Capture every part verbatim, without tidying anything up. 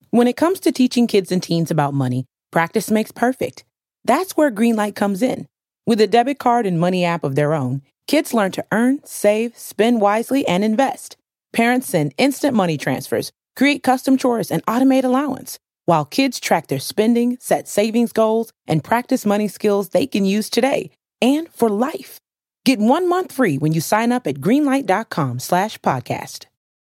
When it comes to teaching kids and teens about money, practice makes perfect. That's where Greenlight comes in. With a debit card and money app of their own, kids learn to earn, save, spend wisely, and invest. Parents send instant money transfers, create custom chores, and automate allowance, while kids track their spending, set savings goals, and practice money skills they can use today and for life. Get one month free when you sign up at greenlight.com slash podcast.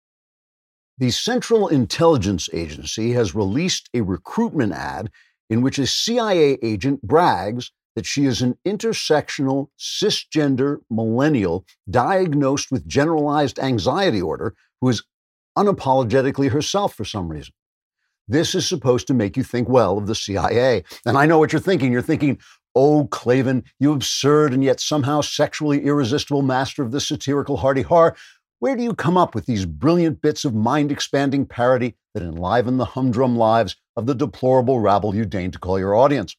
The Central Intelligence Agency has released a recruitment ad in which a C I A agent brags that she is an intersectional, cisgender millennial diagnosed with generalized anxiety disorder who is unapologetically herself for some reason. This is supposed to make you think well of the C I A. And I know what you're thinking. You're thinking, oh, Klavan, you absurd and yet somehow sexually irresistible master of the satirical hardy-har. Where do you come up with these brilliant bits of mind-expanding parody that enliven the humdrum lives of the deplorable rabble you deign to call your audience?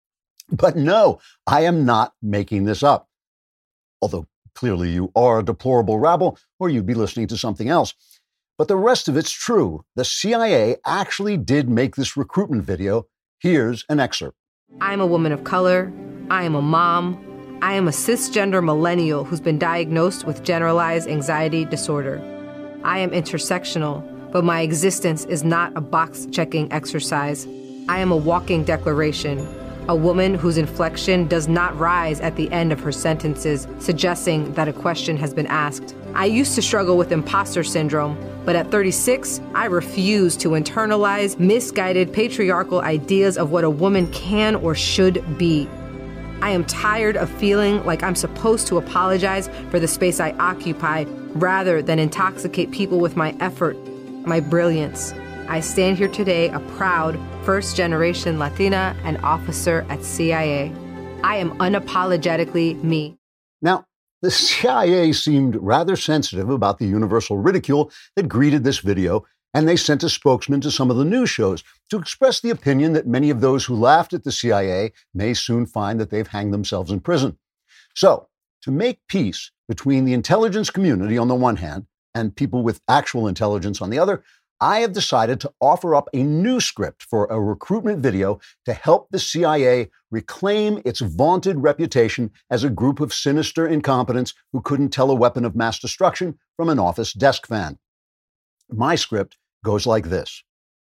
But no, I am not making this up. Although clearly you are a deplorable rabble, or you'd be listening to something else. But the rest of it's true. The C I A actually did make this recruitment video. Here's an excerpt. I'm a woman of color. I am a mom. I am a cisgender millennial who's been diagnosed with generalized anxiety disorder. I am intersectional, but my existence is not a box-checking exercise. I am a walking declaration, a woman whose inflection does not rise at the end of her sentences, suggesting that a question has been asked. I used to struggle with imposter syndrome, but at thirty-six, I refuse to internalize misguided patriarchal ideas of what a woman can or should be. I am tired of feeling like I'm supposed to apologize for the space I occupy rather than intoxicate people with my effort, my brilliance. I stand here today a proud first-generation Latina and officer at C I A. I am unapologetically me. Now, the C I A seemed rather sensitive about the universal ridicule that greeted this video, and they sent a spokesman to some of the news shows to express the opinion that many of those who laughed at the C I A may soon find that they've hanged themselves in prison. So, to make peace between the intelligence community on the one hand and people with actual intelligence on the other, I have decided to offer up a new script for a recruitment video to help the C I A reclaim its vaunted reputation as a group of sinister incompetents who couldn't tell a weapon of mass destruction from an office desk fan. My script goes like this.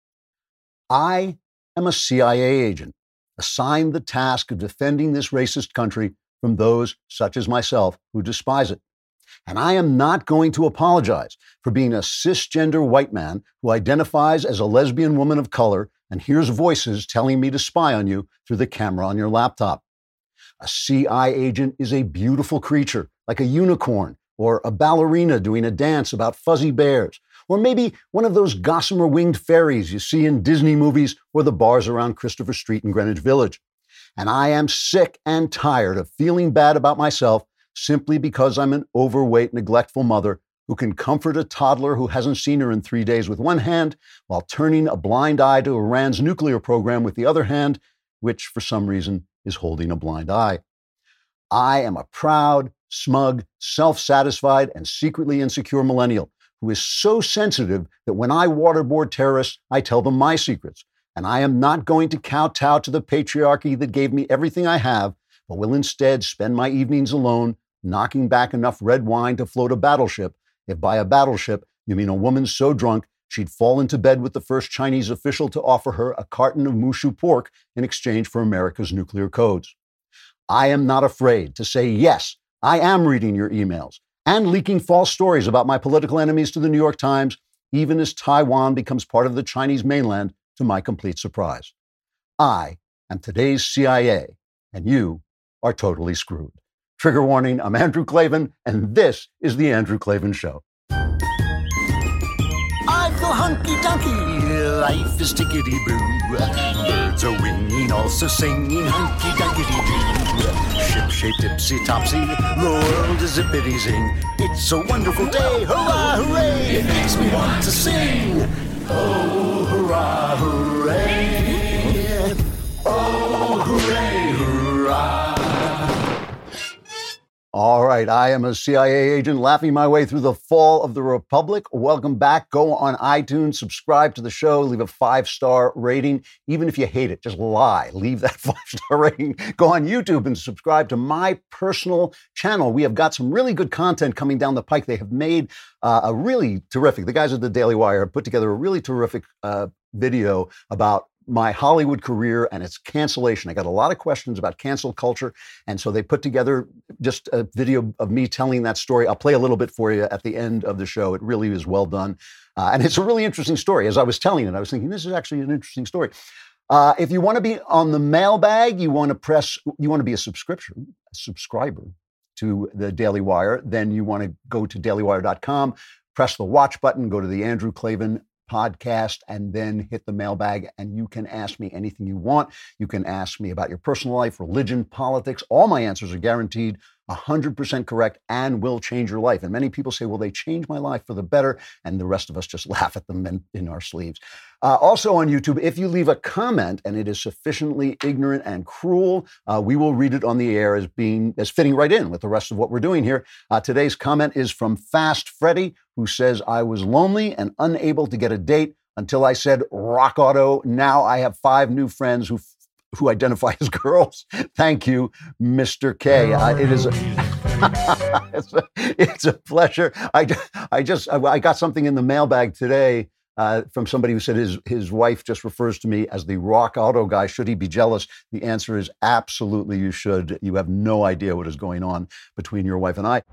I am a C I A agent assigned the task of defending this racist country from those such as myself who despise it. And I am not going to apologize for being a cisgender white man who identifies as a lesbian woman of color and hears voices telling me to spy on you through the camera on your laptop. A C I agent is a beautiful creature, like a unicorn or a ballerina doing a dance about fuzzy bears, or maybe one of those gossamer winged fairies you see in Disney movies or the bars around Christopher Street in Greenwich Village. And I am sick and tired of feeling bad about myself simply because I'm an overweight, neglectful mother who can comfort a toddler who hasn't seen her in three days with one hand while turning a blind eye to Iran's nuclear program with the other hand, which for some reason is holding a blind eye. I am a proud, smug, self-satisfied, and secretly insecure millennial who is so sensitive that when I waterboard terrorists, I tell them my secrets. And I am not going to kowtow to the patriarchy that gave me everything I have, but will instead spend my evenings alone, knocking back enough red wine to float a battleship, if by a battleship you mean a woman so drunk she'd fall into bed with the first Chinese official to offer her a carton of Mushu pork in exchange for America's nuclear codes. I am not afraid to say, yes, I am reading your emails and leaking false stories about my political enemies to the New York Times, even as Taiwan becomes part of the Chinese mainland, to my complete surprise. I am today's C I A, and you are totally screwed. Trigger warning, I'm Andrew Klavan, and this is The Andrew Klavan Show. I feel hunky-dunky, life is tickety-boo. Birds are winging, also singing hunky-dunky-doo. Ship-shaped, ipsy-topsy, the world is zippity-zing. It's a wonderful day, hurrah, hooray! It makes me want to sing. Oh, hurrah, hooray! Oh, hooray, hurrah! All right, right. I am a C I A agent laughing my way through the fall of the Republic. Welcome back. Go on iTunes, subscribe to the show, leave a five-star rating. Even if you hate it, just lie. Leave that five-star rating. Go on YouTube and subscribe to my personal channel. We have got some really good content coming down the pike. They have made uh, a really terrific, the guys at the Daily Wire have put together a really terrific uh, video about my Hollywood career and its cancellation. I got a lot of questions about cancel culture. And so they put together just a video of me telling that story. I'll play a little bit for you at the end of the show. It really is well done. Uh, and it's a really interesting story. As I was telling it, I was thinking, this is actually an interesting story. Uh, if you want to be on the mailbag, you want to press, you want to be a subscription, a subscriber to the Daily Wire, then you want to go to daily wire dot com, press the watch button, go to the Andrew Klavan podcast, and then hit the mailbag, and you can ask me anything you want. You can ask me about your personal life, religion, politics. All my answers are guaranteed one hundred percent correct and will change your life. And many people say, well, they changed my life for the better, and the rest of us just laugh at them in, in our sleeves. Uh, also on YouTube, if you leave a comment and it is sufficiently ignorant and cruel, uh, we will read it on the air as being as fitting right in with the rest of what we're doing here. Uh, today's comment is from Fast Freddy, who says, I was lonely and unable to get a date until I said Rock Auto. Now I have five new friends who who identify as girls. Thank you, Mister K. Uh, it is a, it's, a, it's a pleasure. I, I just, I got something in the mailbag today uh, from somebody who said his, his wife just refers to me as the Rock Auto guy. Should he be jealous? The answer is absolutely you should. You have no idea what is going on between your wife and I.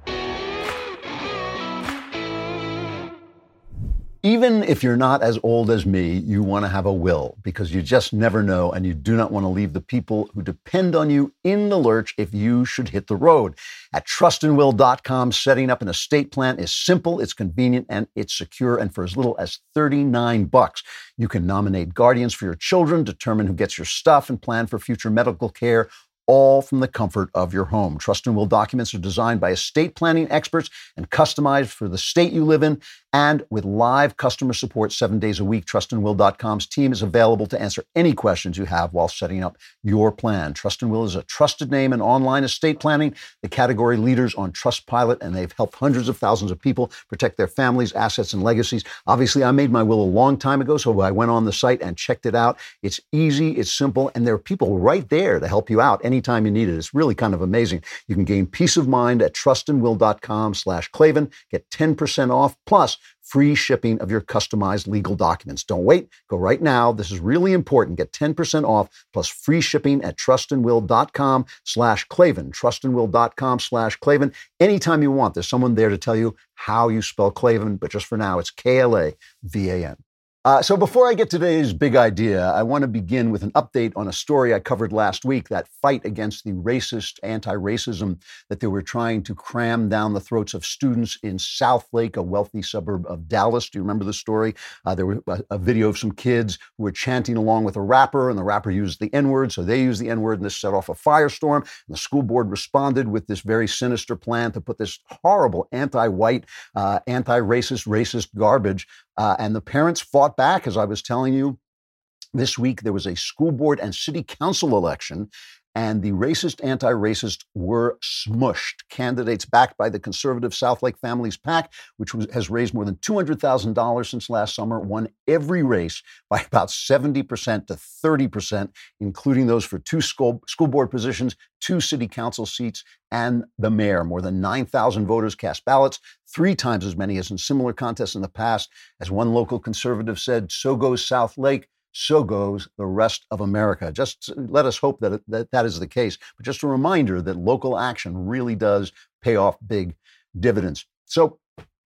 Even if you're not as old as me, you want to have a will because you just never know, and you do not want to leave the people who depend on you in the lurch if you should hit the road. At trust and will dot com, setting up an estate plan is simple, it's convenient, and it's secure. And for as little as thirty-nine bucks, you can nominate guardians for your children, determine who gets your stuff, and plan for future medical care, all from the comfort of your home. Trust and Will documents are designed by estate planning experts and customized for the state you live in. And with live customer support seven days a week, trust and will dot com's team is available to answer any questions you have while setting up your plan. Trust and Will is a trusted name in online estate planning, the category leaders on Trustpilot, and they've helped hundreds of thousands of people protect their families, assets, and legacies. Obviously, I made my will a long time ago, so I went on the site and checked it out. It's easy, it's simple, and there are people right there to help you out anytime you need it. It's really kind of amazing. You can gain peace of mind at trust and will dot com slash Klavan. Get ten percent off plus free shipping of your customized legal documents. Don't wait. Go right now. This is really important. Get ten percent off plus free shipping at trust and will dot com slash Klavan. trust and will dot com slash Klavan. Anytime you want, there's someone there to tell you how you spell Klavan, but just for now, it's K L A V A N. Uh, so before I get to today's big idea, I want to begin with an update on a story I covered last week, that fight against the racist anti-racism that they were trying to cram down the throats of students in Southlake, a wealthy suburb of Dallas. Do you remember the story? Uh, there was a, a video of some kids who were chanting along with a rapper, and the rapper used the N-word, so they used the N-word, and this set off a firestorm. And the school board responded with this very sinister plan to put this horrible anti-white, uh, anti-racist, racist garbage. Uh, and the parents fought back, as I was telling you. This week, there was a school board and city council election, and the racist, anti-racist were smushed. Candidates backed by the conservative Southlake Families PAC, which was, has raised more than two hundred thousand dollars since last summer, won every race by about seventy percent to thirty percent, including those for two school, school board positions, two city council seats, and the mayor. More than nine thousand voters cast ballots, three times as many as in similar contests in the past. As one local conservative said, so goes Southlake, so goes the rest of America. Just let us hope that, it, that that is the case. But just a reminder that local action really does pay off big dividends. So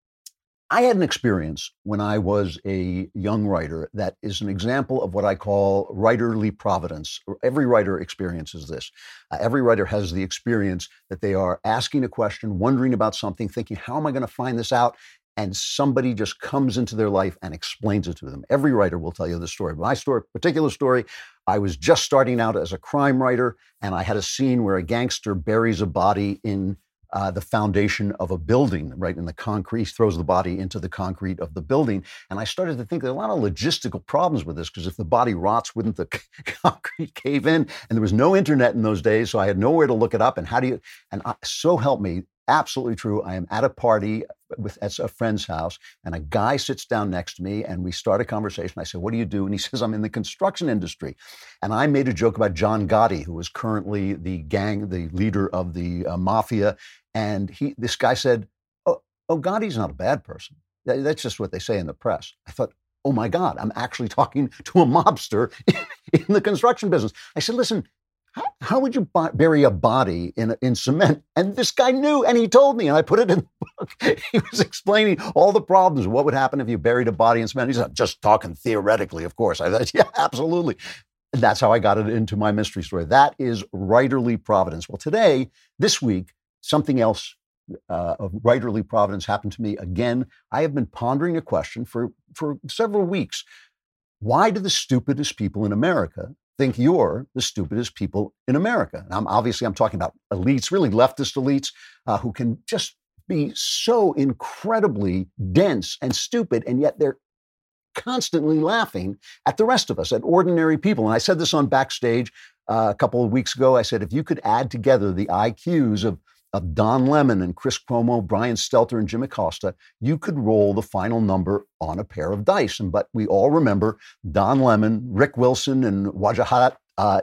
I had an experience when I was a young writer that is an example of what I call writerly providence. Every writer experiences this. Uh, every writer has the experience that they are asking a question, wondering about something, thinking, how am I going to find this out? And somebody just comes into their life and explains it to them. Every writer will tell you this story. My story, particular story, I was just starting out as a crime writer, and I had a scene where a gangster buries a body in uh, the foundation of a building, right in the concrete, throws the body into the concrete of the building. And I started to think there are a lot of logistical problems with this, because if the body rots, wouldn't the concrete cave in? And there was no internet in those days, so I had nowhere to look it up. And how do you, and I, so help me, absolutely true. I am at a party with at a friend's house, and a guy sits down next to me, and we start a conversation. I say, "What do you do?" And he says, "I'm in the construction industry." And I made a joke about John Gotti, who was currently the gang, the leader of the uh, mafia. And he, this guy said, "Oh, oh, Gotti's not a bad person. That, that's just what they say in the press." I thought, oh my God, I'm actually talking to a mobster in the construction business. I said, "Listen, how, how would you b- bury a body in in cement?" And this guy knew, and he told me, and I put it in the book. He was explaining all the problems. What would happen if you buried a body in cement? He said, "Just talking theoretically, of course." I thought, yeah, absolutely. And that's how I got it into my mystery story. That is writerly providence. Well, today, this week, something else uh, of writerly providence happened to me again. I have been pondering a question for, for several weeks. Why do the stupidest people in America think you're the stupidest people in America? And I'm obviously, I'm talking about elites, really leftist elites, uh, who can just be so incredibly dense and stupid, and yet they're constantly laughing at the rest of us, at ordinary people. And I said this on Backstage uh, a couple of weeks ago. I said, if you could add together the I Qs of, of Don Lemon and Chris Cuomo, Brian Stelter, and Jim Acosta, you could roll the final number on a pair of dice. And but we all remember Don Lemon, Rick Wilson, and Wajahat uh,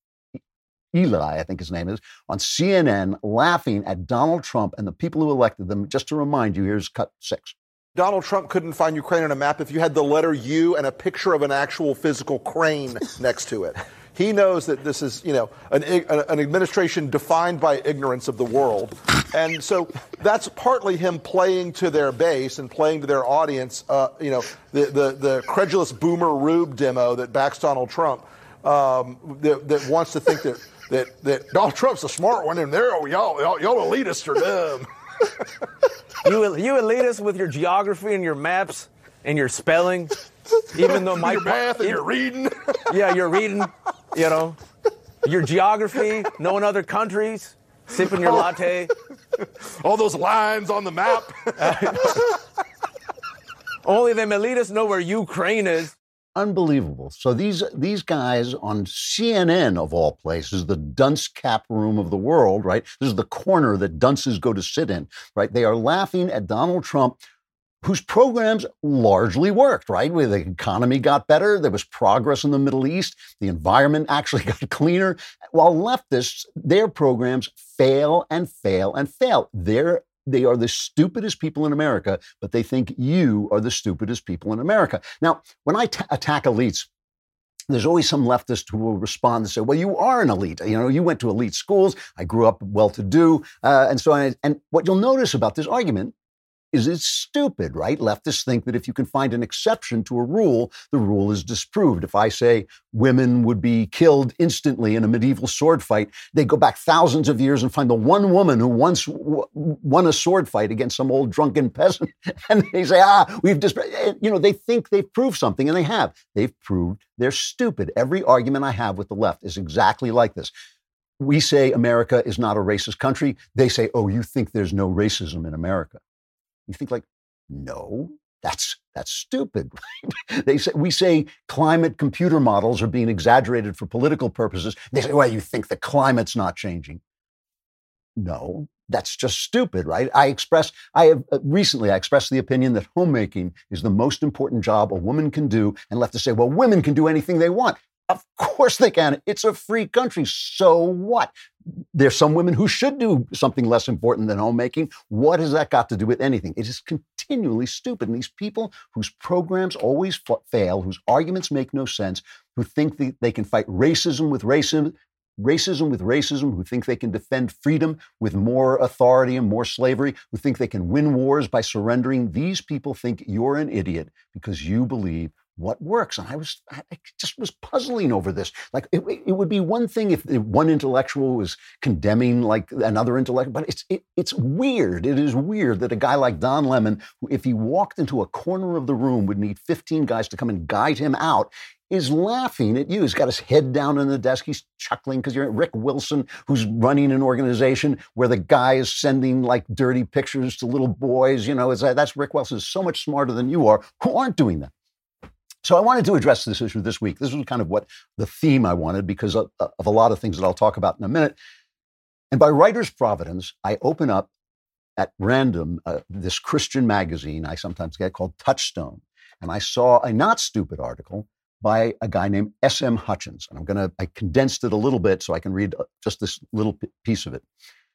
Eli, I think his name is, on C N N laughing at Donald Trump and the people who elected them. Just to remind you, here's cut six. Donald Trump couldn't find Ukraine on a map if you had the letter U and a picture of an actual physical crane next to it. He knows that this is, you know, an, an administration defined by ignorance of the world. And so that's partly him playing to their base and playing to their audience, uh, you know, the, the, the credulous boomer Rube demo that backs Donald Trump, um, that, that wants to think that, that, that Donald Trump's a smart one and they're, oh, y'all, y'all, y'all elitists are dumb. You, you elitists with your geography and your maps and your spelling, even though my your math and your reading. Yeah, you're reading, you know, your geography, knowing other countries, sipping your latte. All those lines on the map. Only them elitists know where Ukraine is. Unbelievable. So these these guys on C N N, of all places, the dunce cap room of the world, right? This is the corner that dunces go to sit in, right? They are laughing at Donald Trump, whose programs largely worked, right? Where the economy got better, there was progress in the Middle East, the environment actually got cleaner. While leftists, their programs fail and fail and fail. They're They are the stupidest people in America, but they think you are the stupidest people in America. Now, when I t- attack elites, there's always some leftist who will respond and say, well, you are an elite. You know, you went to elite schools. I grew up well-to-do. Uh, and so on. And what you'll notice about this argument is it's stupid, right? Leftists think that if you can find an exception to a rule, the rule is disproved. If I say women would be killed instantly in a medieval sword fight, they go back thousands of years and find the one woman who once w- won a sword fight against some old drunken peasant. And they say, ah, we've just, you know, they think they've proved something, and they have. They've proved they're stupid. Every argument I have with the left is exactly like this. We say America is not a racist country. They say, oh, you think there's no racism in America. You think like, no, that's that's stupid. Right? They say we say climate computer models are being exaggerated for political purposes. They say, well, you think the climate's not changing. No, that's just stupid, right? I express, I have uh, recently I expressed the opinion that homemaking is the most important job a woman can do, and leftists say, well, women can do anything they want. Of course they can. It's a free country. So what? There's some women who should do something less important than homemaking. What has that got to do with anything? It is continually stupid. And these people whose programs always f- fail, whose arguments make no sense, who think that they can fight racism with racism, racism with racism, who think they can defend freedom with more authority and more slavery, who think they can win wars by surrendering, these people think you're an idiot because you believe what works. And I was, I just was puzzling over this. Like, it, it would be one thing if one intellectual was condemning like another intellectual, but it's it, it's weird. It is weird that a guy like Don Lemon, who if he walked into a corner of the room would need fifteen guys to come and guide him out, is laughing at you. He's got his head down on the desk. He's chuckling because you're Rick Wilson, who's running an organization where the guy is sending like dirty pictures to little boys. You know, it's, that's Rick Wilson is so much smarter than you are, who aren't doing that. So I wanted to address this issue this week. This was kind of what the theme I wanted because of, of a lot of things that I'll talk about in a minute. And by writer's providence, I open up at random uh, this Christian magazine I sometimes get called Touchstone, and I saw a not stupid article by a guy named S M Hutchins. And I'm going to, I condensed it a little bit so I can read just this little p- piece of it.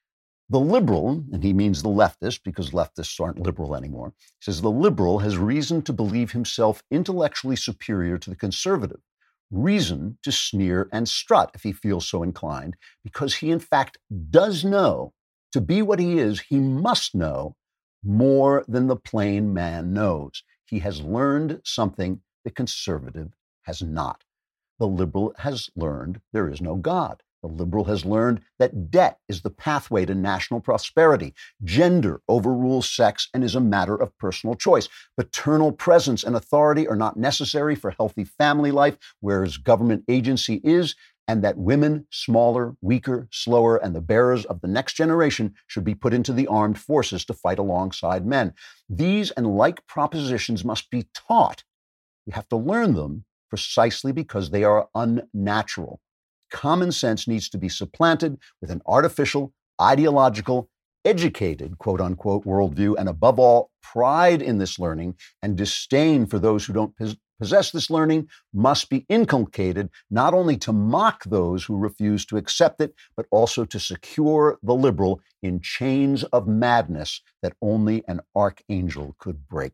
The liberal, and he means the leftist because leftists aren't liberal anymore, says the liberal has reason to believe himself intellectually superior to the conservative, reason to sneer and strut if he feels so inclined, because he in fact does know, to be what he is, he must know more than the plain man knows. He has learned something the conservative has not. The liberal has learned there is no God. The liberal has learned that debt is the pathway to national prosperity. Gender overrules sex and is a matter of personal choice. Paternal presence and authority are not necessary for healthy family life, whereas government agency is, and that women, smaller, weaker, slower, and the bearers of the next generation should be put into the armed forces to fight alongside men. These and like propositions must be taught. You have to learn them precisely because they are unnatural. Common sense needs to be supplanted with an artificial, ideological, educated, quote unquote, worldview, and above all, pride in this learning and disdain for those who don't pos- possess this learning must be inculcated, not only to mock those who refuse to accept it, but also to secure the liberal in chains of madness that only an archangel could break.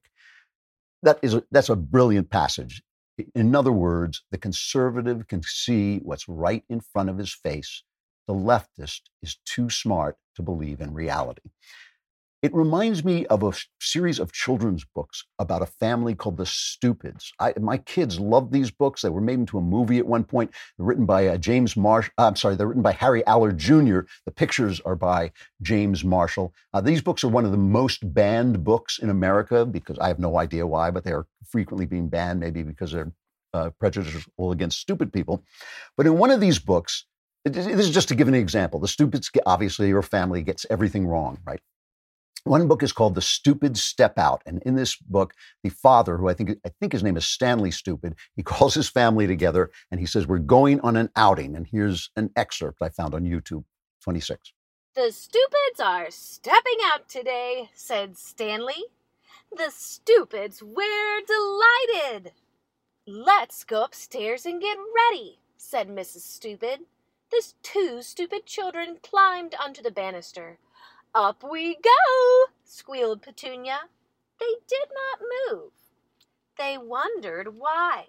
That is a, that's a brilliant passage. In other words, the conservative can see what's right in front of his face. The leftist is too smart to believe in reality. It reminds me of a series of children's books about a family called the Stupids. I, my kids love these books. They were made into a movie at one point. They're written by uh, James Marsh. Uh, I'm sorry, they're written by Harry Allard Junior The pictures are by James Marshall. Uh, these books are one of the most banned books in America because I have no idea why, but they are frequently being banned, maybe because they're uh, prejudicial against stupid people. But in one of these books, this is just to give an example. The Stupids, obviously, your family gets everything wrong, right? One book is called The Stupids Step Out. And in this book, the father, who I think I think his name is Stanley Stupid, he calls his family together and he says, we're going on an outing. And here's an excerpt I found on YouTube, twenty-six. The Stupids are stepping out today, said Stanley. The Stupids were delighted. Let's go upstairs and get ready, said Missus Stupid. The two stupid children climbed onto the banister. Up we go, squealed Petunia. They did not move. They wondered why.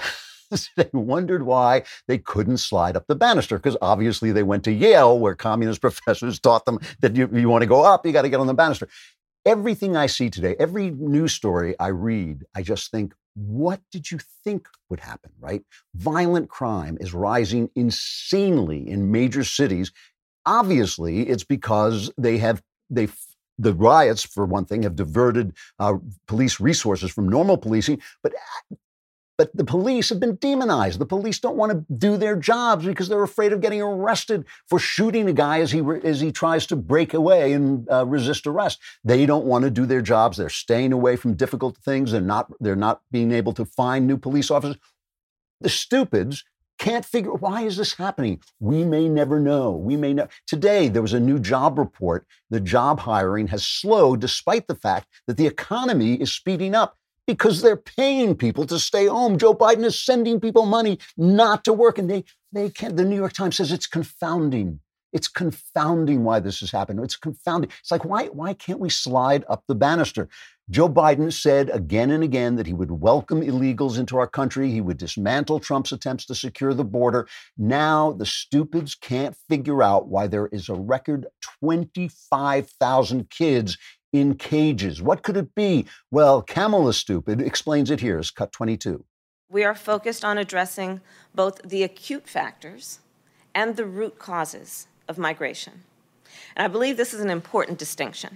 They wondered why they couldn't slide up the banister, because obviously they went to Yale, where communist professors taught them that you, you want to go up, you got to get on the banister. Everything I see today, every news story I read, I just think, what did you think would happen, right? Violent crime is rising insanely in major cities. Obviously, it's because they have, they the riots, for one thing, have diverted uh, police resources from normal policing, but But the police have been demonized. The police don't want to do their jobs because they're afraid of getting arrested for shooting a guy as he as he tries to break away and uh, resist arrest. They don't want to do their jobs. They're staying away from difficult things. They're not. They're not being able to find new police officers. The stupids can't figure, why is this happening? We may never know. We may know. Today, there was a new job report. The job hiring has slowed despite the fact that the economy is speeding up because they're paying people to stay home. Joe Biden is sending people money not to work. And they, they can't, the New York Times says it's confounding. It's confounding why this has happened. It's confounding. It's like, why, why can't we slide up the banister? Joe Biden said again and again that he would welcome illegals into our country. He would dismantle Trump's attempts to secure the border. Now the stupids can't figure out why there is a record twenty-five thousand kids in cages. What could it be? Well, Kamala Stupid explains it here. It's cut twenty-two. We are focused on addressing both the acute factors and the root causes of migration. And I believe this is an important distinction.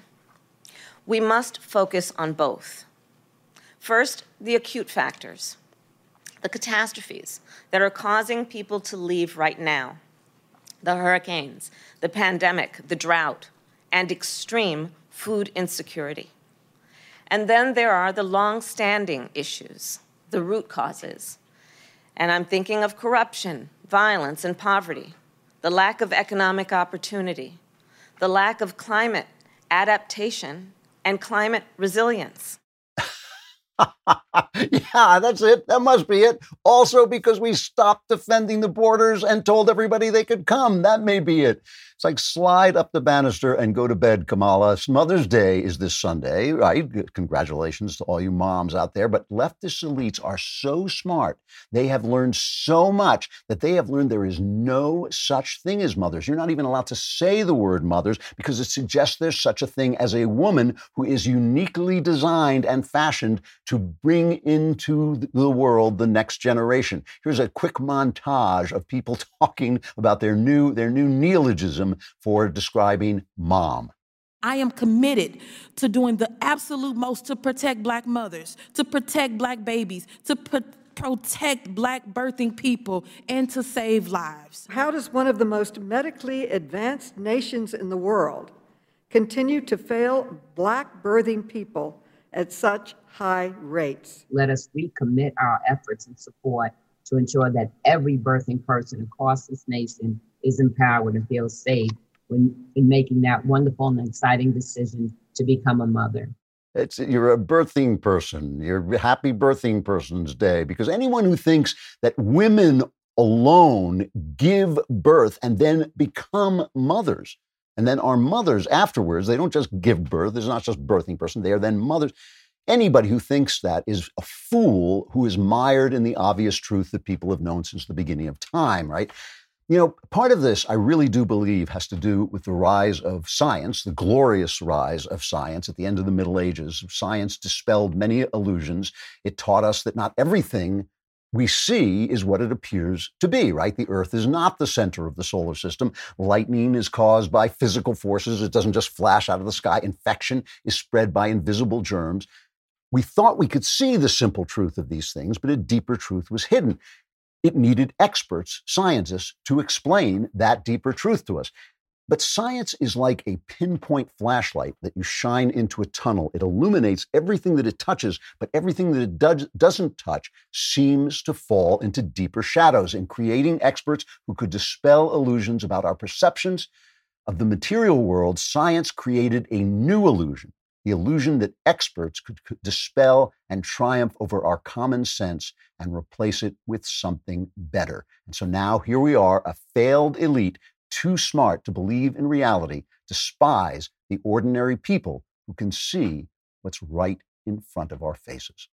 We must focus on both. First, the acute factors, the catastrophes that are causing people to leave right now, the hurricanes, the pandemic, the drought, and extreme food insecurity. And then there are the long-standing issues, the root causes. And I'm thinking of corruption, violence, and poverty, the lack of economic opportunity, the lack of climate adaptation, and climate resilience. Yeah, that's it. That must be it. Also because we stopped defending the borders and told everybody they could come. That may be it. It's like slide up the banister and go to bed, Kamala. Mother's Day is this Sunday, right? Congratulations to all you moms out there. But leftist elites are so smart. They have learned so much that they have learned there is no such thing as mothers. You're not even allowed to say the word mothers because it suggests there's such a thing as a woman who is uniquely designed and fashioned to bring into the world the next generation. Here's a quick montage of people talking about their new, their new neologism for describing mom. I am committed to doing the absolute most to protect Black mothers, to protect Black babies, to pro- protect Black birthing people, and to save lives. How does one of the most medically advanced nations in the world continue to fail Black birthing people at such high rates? Let us recommit our efforts and support to ensure that every birthing person across this nation is empowered and feels safe when in making that wonderful and exciting decision to become a mother. It's, you're a birthing person. You're happy birthing person's day, because anyone who thinks that women alone give birth and then become mothers and then are mothers afterwards, they don't just give birth. It's not just birthing person. They are then mothers. Anybody who thinks that is a fool who is mired in the obvious truth that people have known since the beginning of time, right? You know, part of this, I really do believe, has to do with the rise of science, the glorious rise of science at the end of the Middle Ages. Science dispelled many illusions. It taught us that not everything we see is what it appears to be, right? The Earth is not the center of the solar system. Lightning is caused by physical forces. It doesn't just flash out of the sky. Infection is spread by invisible germs. We thought we could see the simple truth of these things, but a deeper truth was hidden. It needed experts, scientists, to explain that deeper truth to us. But science is like a pinpoint flashlight that you shine into a tunnel. It illuminates everything that it touches, but everything that it does, doesn't touch seems to fall into deeper shadows. In creating experts who could dispel illusions about our perceptions of the material world, science created a new illusion. The illusion that experts could, could dispel and triumph over our common sense and replace it with something better. And so now here we are, a failed elite, too smart to believe in reality, despise the ordinary people who can see what's right in front of our faces.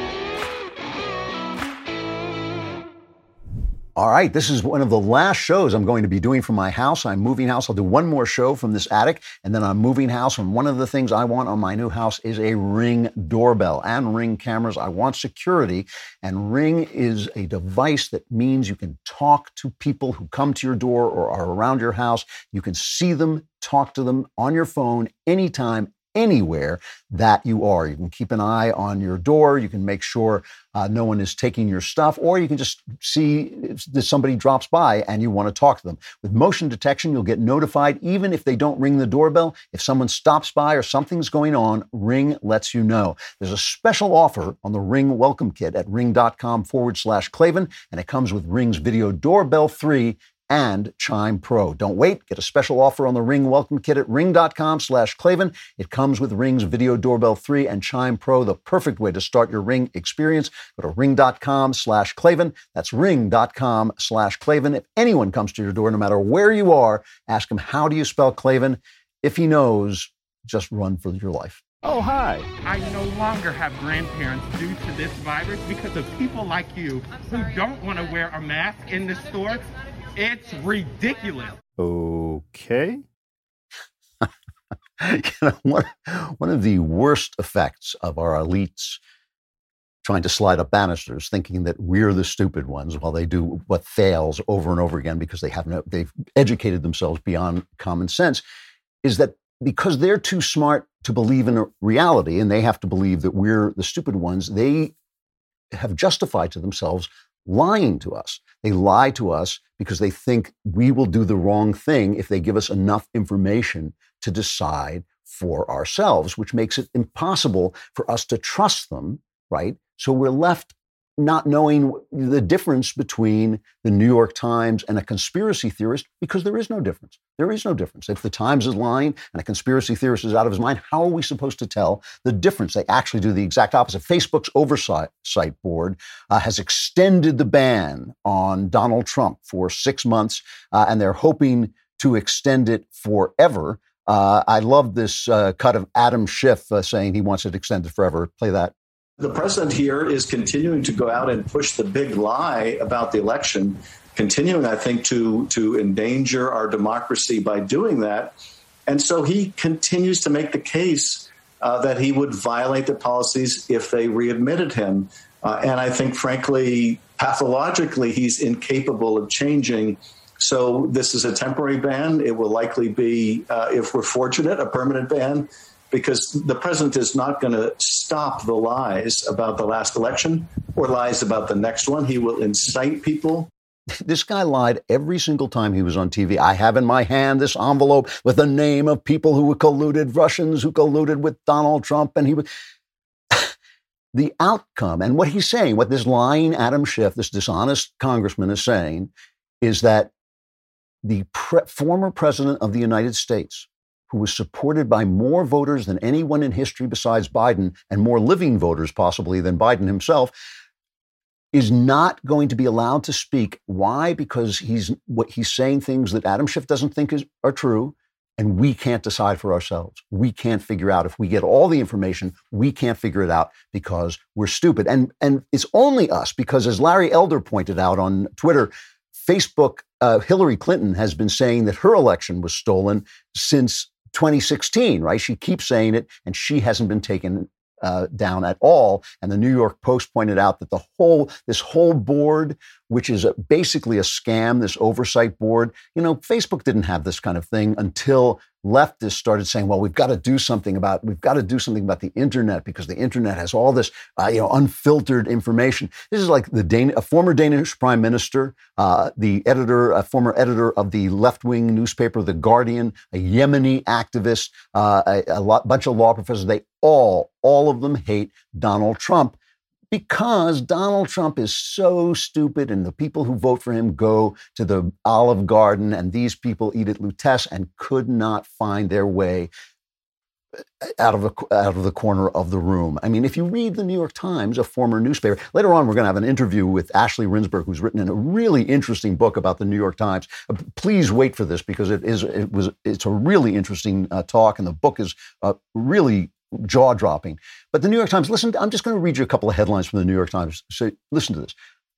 All right, this is one of the last shows I'm going to be doing from my house. I'm moving house. I'll do one more show from this attic, and then I'm moving house. And one of the things I want on my new house is a Ring doorbell and Ring cameras. I want security, and Ring is a device that means you can talk to people who come to your door or are around your house. You can see them, talk to them on your phone anytime, anywhere that you are. You can keep an eye on your door. You can make sure uh, no one is taking your stuff, or you can just see that somebody drops by and you want to talk to them. With motion detection, you'll get notified even if they don't ring the doorbell. If someone stops by or something's going on, Ring lets you know. There's a special offer on the Ring Welcome Kit at ring.com forward slash Klavan, and it comes with Ring's Video Doorbell three and Chime Pro. Don't wait. Get a special offer on the Ring Welcome Kit at ring.com slash Klavan. It comes with Ring's Video Doorbell three and Chime Pro, the perfect way to start your Ring experience. Go to ring.com slash Klavan. That's ring.com slash Klavan. If anyone comes to your door, no matter where you are, ask him, how do you spell Klavan? If he knows, just run for your life. Oh, hi. I no longer have grandparents due to this virus because of people like you who don't want to wear a mask in the store. It's ridiculous. Okay. You know, one, one of the worst effects of our elites trying to slide up banisters, thinking that we're the stupid ones while they do what fails over and over again because they have no, they've educated themselves beyond common sense, is that because they're too smart to believe in a reality and they have to believe that we're the stupid ones, they have justified to themselves lying to us. They lie to us because they think we will do the wrong thing if they give us enough information to decide for ourselves, which makes it impossible for us to trust them, right? So we're left not knowing the difference between the New York Times and a conspiracy theorist, because there is no difference. There is no difference. If the Times is lying and a conspiracy theorist is out of his mind, how are we supposed to tell the difference? They actually do the exact opposite. Facebook's oversight board uh, has extended the ban on Donald Trump for six months, uh, and they're hoping to extend it forever. Uh, I love this uh, cut of Adam Schiff uh, saying he wants it extended forever. Play that. The president here is continuing to go out and push the big lie about the election, continuing, I think, to, to endanger our democracy by doing that. And so he continues to make the case uh, that he would violate the policies if they readmitted him. Uh, and I think, frankly, pathologically, he's incapable of changing. So this is a temporary ban. It will likely be, uh, if we're fortunate, a permanent ban, because the president is not going to stop the lies about the last election or lies about the next one. He will incite people. This guy lied every single time he was on T V. I have in my hand this envelope with the name of people who colluded, Russians who colluded with Donald Trump. And he was the outcome. And what he's saying, what this lying Adam Schiff, this dishonest congressman is saying, is that the pre- former president of the United States, who was supported by more voters than anyone in history besides Biden, and more living voters possibly than Biden himself, is not going to be allowed to speak. Why? Because he's what he's saying things that Adam Schiff doesn't think is, are true, and we can't decide for ourselves. We can't figure out if we get all the information. We can't figure it out because we're stupid. And and it's only us, because as Larry Elder pointed out on Twitter, Facebook, uh, Hillary Clinton has been saying that her election was stolen since twenty sixteen, right? She keeps saying it, and she hasn't been taken uh, down at all. And the New York Post pointed out that the whole, this whole board, which is a, basically a scam, this oversight board, you know, Facebook didn't have this kind of thing until leftists started saying, well, we've got to do something about, we've got to do something about the internet, because the internet has all this, uh, you know, unfiltered information. This is like the Dan- a former Danish prime minister, uh, the editor, a former editor of the left-wing newspaper, The Guardian, a Yemeni activist, uh, a, a lot, bunch of law professors. They all, all of them hate Donald Trump, because Donald Trump is so stupid, and the people who vote for him go to the Olive Garden, and these people eat at Lutece and could not find their way out of, a, out of the corner of the room. I mean, if you read the New York Times, a former newspaper, later on we're going to have an interview with Ashley Rinsberg, who's written a really interesting book about the New York Times. Uh, please wait for this, because it is it was it's a really interesting uh, talk, and the book is uh, really jaw-dropping. But the New York Times, listen, I'm just going to read you a couple of headlines from the New York Times. So listen to this.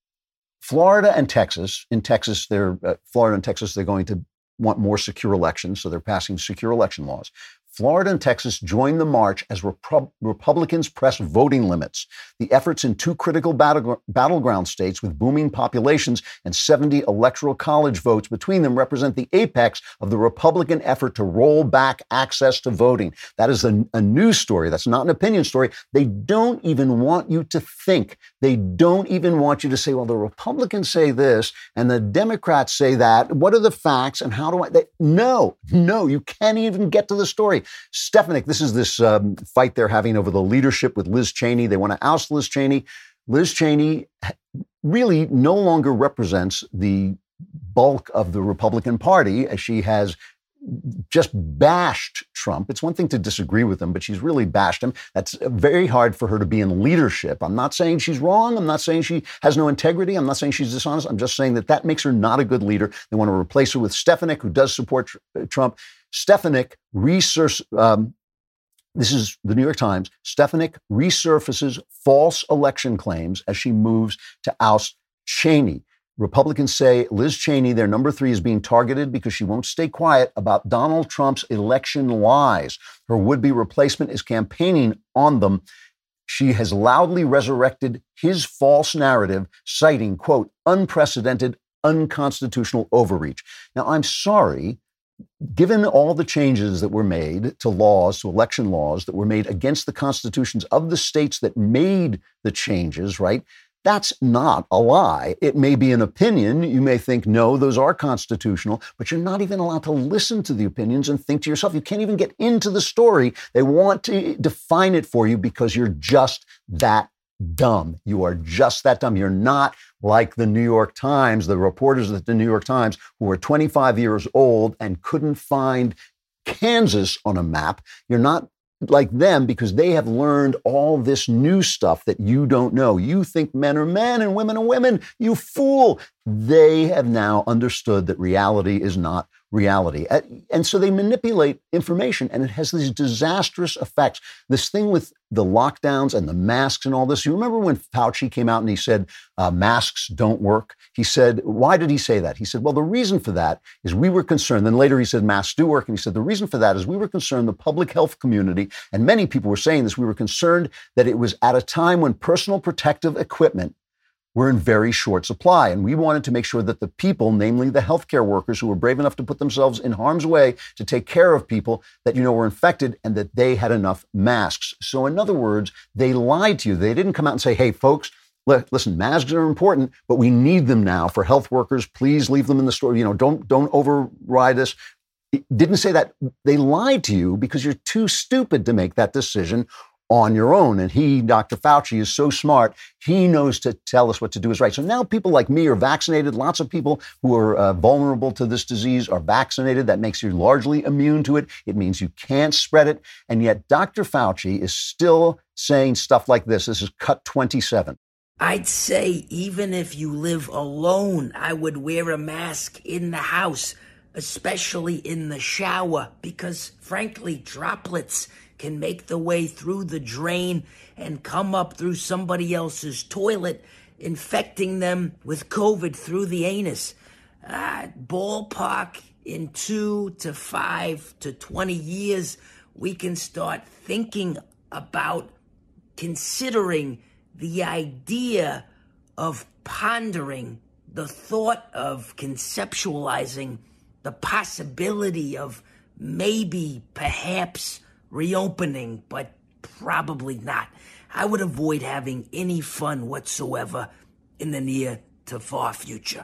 Florida and Texas, in Texas, they're, uh, Florida and Texas, they're going to want more secure elections, so they're passing secure election laws. Florida and Texas join the march as Repu- Republicans press voting limits. The efforts in two critical battle- battleground states with booming populations and seventy electoral college votes between them represent the apex of the Republican effort to roll back access to voting. That is a, a news story. That's not an opinion story. They don't even want you to think. They don't even want you to say, well, the Republicans say this and the Democrats say that. What are the facts and how do I? They, no, no, you can't even get to the story. Stefanik, this is this um, fight they're having over the leadership with Liz Cheney. They want to oust Liz Cheney. Liz Cheney really no longer represents the bulk of the Republican Party, as she has just bashed Trump. It's one thing to disagree with him, but she's really bashed him. That's very hard for her to be in leadership. I'm not saying she's wrong. I'm not saying she has no integrity. I'm not saying she's dishonest. I'm just saying that that makes her not a good leader. They want to replace her with Stefanik, who does support tr- Trump. Stefanik research, um, this is the New York Times, Stefanik resurfaces false election claims as she moves to oust Cheney. Republicans say Liz Cheney, their number three, is being targeted because she won't stay quiet about Donald Trump's election lies. Her would-be replacement is campaigning on them. She has loudly resurrected his false narrative, citing, quote, unprecedented, unconstitutional overreach. Now, I'm sorry, given all the changes that were made to laws, to election laws that were made against the constitutions of the states that made the changes, right? That's not a lie. It may be an opinion. You may think, no, those are constitutional, but you're not even allowed to listen to the opinions and think to yourself. You can't even get into the story. They want to define it for you because you're just that dumb. You are just that dumb. You're not like the New York Times, the reporters at the New York Times who were twenty-five years old and couldn't find Kansas on a map. You're not like them because they have learned all this new stuff that you don't know. You think men are men and women are women. You fool. They have now understood that reality is not reality. And so they manipulate information, and it has these disastrous effects. This thing with the lockdowns and the masks and all this. You remember when Fauci came out and he said, uh, masks don't work? He said, why did he say that? He said, well, the reason for that is we were concerned. Then later he said, masks do work. And he said, the reason for that is we were concerned, the public health community, and many people were saying this, we were concerned that it was at a time when personal protective equipment were in very short supply. And we wanted to make sure that the people, namely the healthcare workers who were brave enough to put themselves in harm's way to take care of people that, you know, were infected, and that they had enough masks. So in other words, they lied to you. They didn't come out and say, hey, folks, listen, masks are important, but we need them now for health workers. Please leave them in the store. You know, don't, don't override this. It didn't say that. They lied to you because you're too stupid to make that decision on your own. And he, Doctor Fauci, is so smart. He knows to tell us what to do is right. So now people like me are vaccinated. Lots of people who are uh, vulnerable to this disease are vaccinated. That makes you largely immune to it. It means you can't spread it. And yet Doctor Fauci is still saying stuff like this. This is cut twenty-seven. I'd say even if you live alone, I would wear a mask in the house, especially in the shower, because frankly, droplets can make the way through the drain and come up through somebody else's toilet, infecting them with COVID through the anus. Uh, ballpark, in two to five to twenty years, we can start thinking about considering the idea of pondering the thought of conceptualizing the possibility of maybe, perhaps, reopening, but probably not. I would avoid having any fun whatsoever in the near to far future.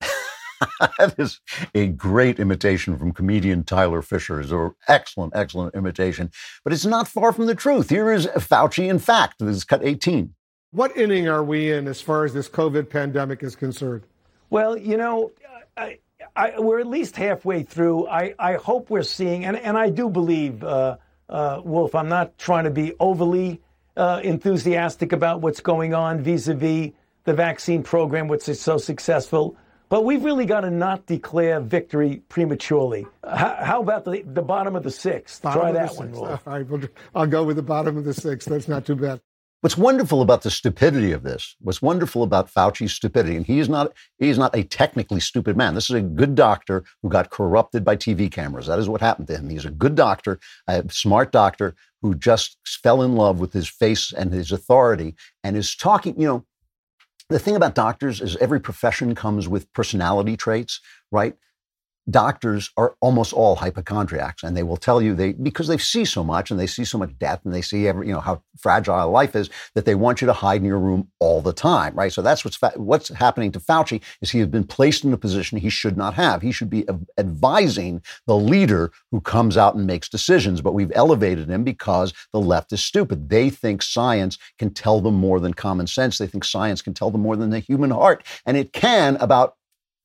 That is a great imitation from comedian Tyler Fisher. It's an excellent, excellent imitation. But it's not far from the truth. Here is Fauci in fact. This is cut eighteen. What inning are we in as far as this COVID pandemic is concerned? Well, you know, I, I, we're at least halfway through. I, I hope we're seeing, and, and I do believe, uh, uh, Wolf, I'm not trying to be overly uh, enthusiastic about what's going on vis-a-vis the vaccine program, which is so successful. But we've really got to not declare victory prematurely. How, how about the, the bottom of the sixth? Bottom Try of that the one, sixth. Wolf. All right, well, I'll go with the bottom of the sixth. That's not too bad. What's wonderful about the stupidity of this, what's wonderful about Fauci's stupidity, and he is not he is not a technically stupid man. This is a good doctor who got corrupted by T V cameras. That is what happened to him. He's a good doctor, a smart doctor who just fell in love with his face and his authority and is talking, you know, the thing about doctors is every profession comes with personality traits, right? Doctors are almost all hypochondriacs, and they will tell you they because they see so much and they see so much death and they see every, you know, how fragile life is, that they want you to hide in your room all the time, right? So that's what's what's happening to Fauci is he has been placed in a position he should not have. He should be advising the leader who comes out and makes decisions, but we've elevated him because the left is stupid. They think science can tell them more than common sense. They think science can tell them more than the human heart, and it can about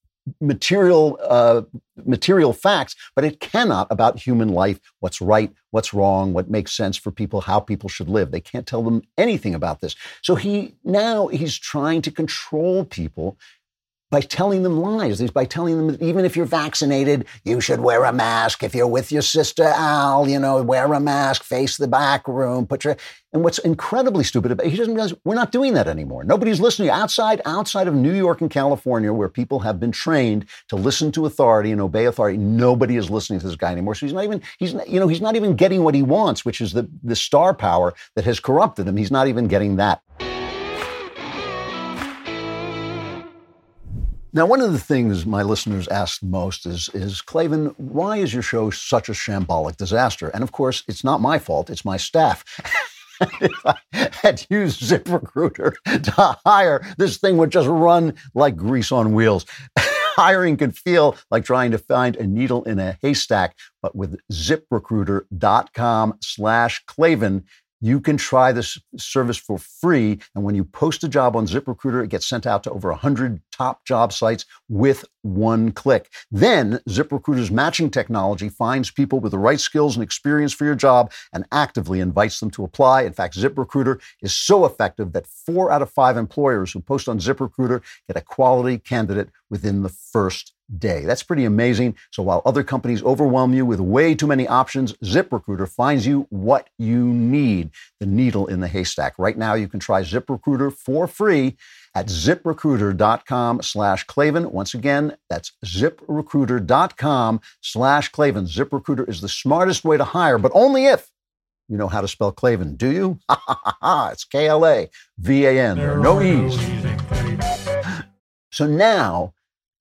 material uh, material facts, but it cannot about human life, what's right, what's wrong, what makes sense for people, how people should live. They can't tell them anything about this. So he now he's trying to control people by telling them lies. He's by telling them that even if you're vaccinated, you should wear a mask. If you're with your sister Al, you know, wear a mask, face the back room, put your... And what's incredibly stupid about it, he doesn't realize we're not doing that anymore. Nobody's listening. Outside, outside of New York and California, where people have been trained to listen to authority and obey authority, nobody is listening to this guy anymore. So he's not even, he's not, you know, he's not even getting what he wants, which is the, the star power that has corrupted him. He's not even getting that. Now, one of the things my listeners ask most is, is, Klavan, why is your show such a shambolic disaster? And of course, it's not my fault. It's my staff. If I had used ZipRecruiter to hire, this thing would just run like grease on wheels. Hiring could feel like trying to find a needle in a haystack, but with ZipRecruiter.com slash Klavan, You can try this service for free. And when you post a job on ZipRecruiter, it gets sent out to over one hundred top job sites with one click. Then ZipRecruiter's matching technology finds people with the right skills and experience for your job and actively invites them to apply. In fact, ZipRecruiter is so effective that four out of five employers who post on ZipRecruiter get a quality candidate within the first day. That's pretty amazing. So while other companies overwhelm you with way too many options, ZipRecruiter finds you what you need, the needle in the haystack. Right now, you can try ZipRecruiter for free at ZipRecruiter.com slash Klavan. Once again, that's ZipRecruiter.com slash Klavan. ZipRecruiter is the smartest way to hire, but only if you know how to spell Klavan. Do you? Ha ha ha ha. It's K L A V A N. There are no E's. So now,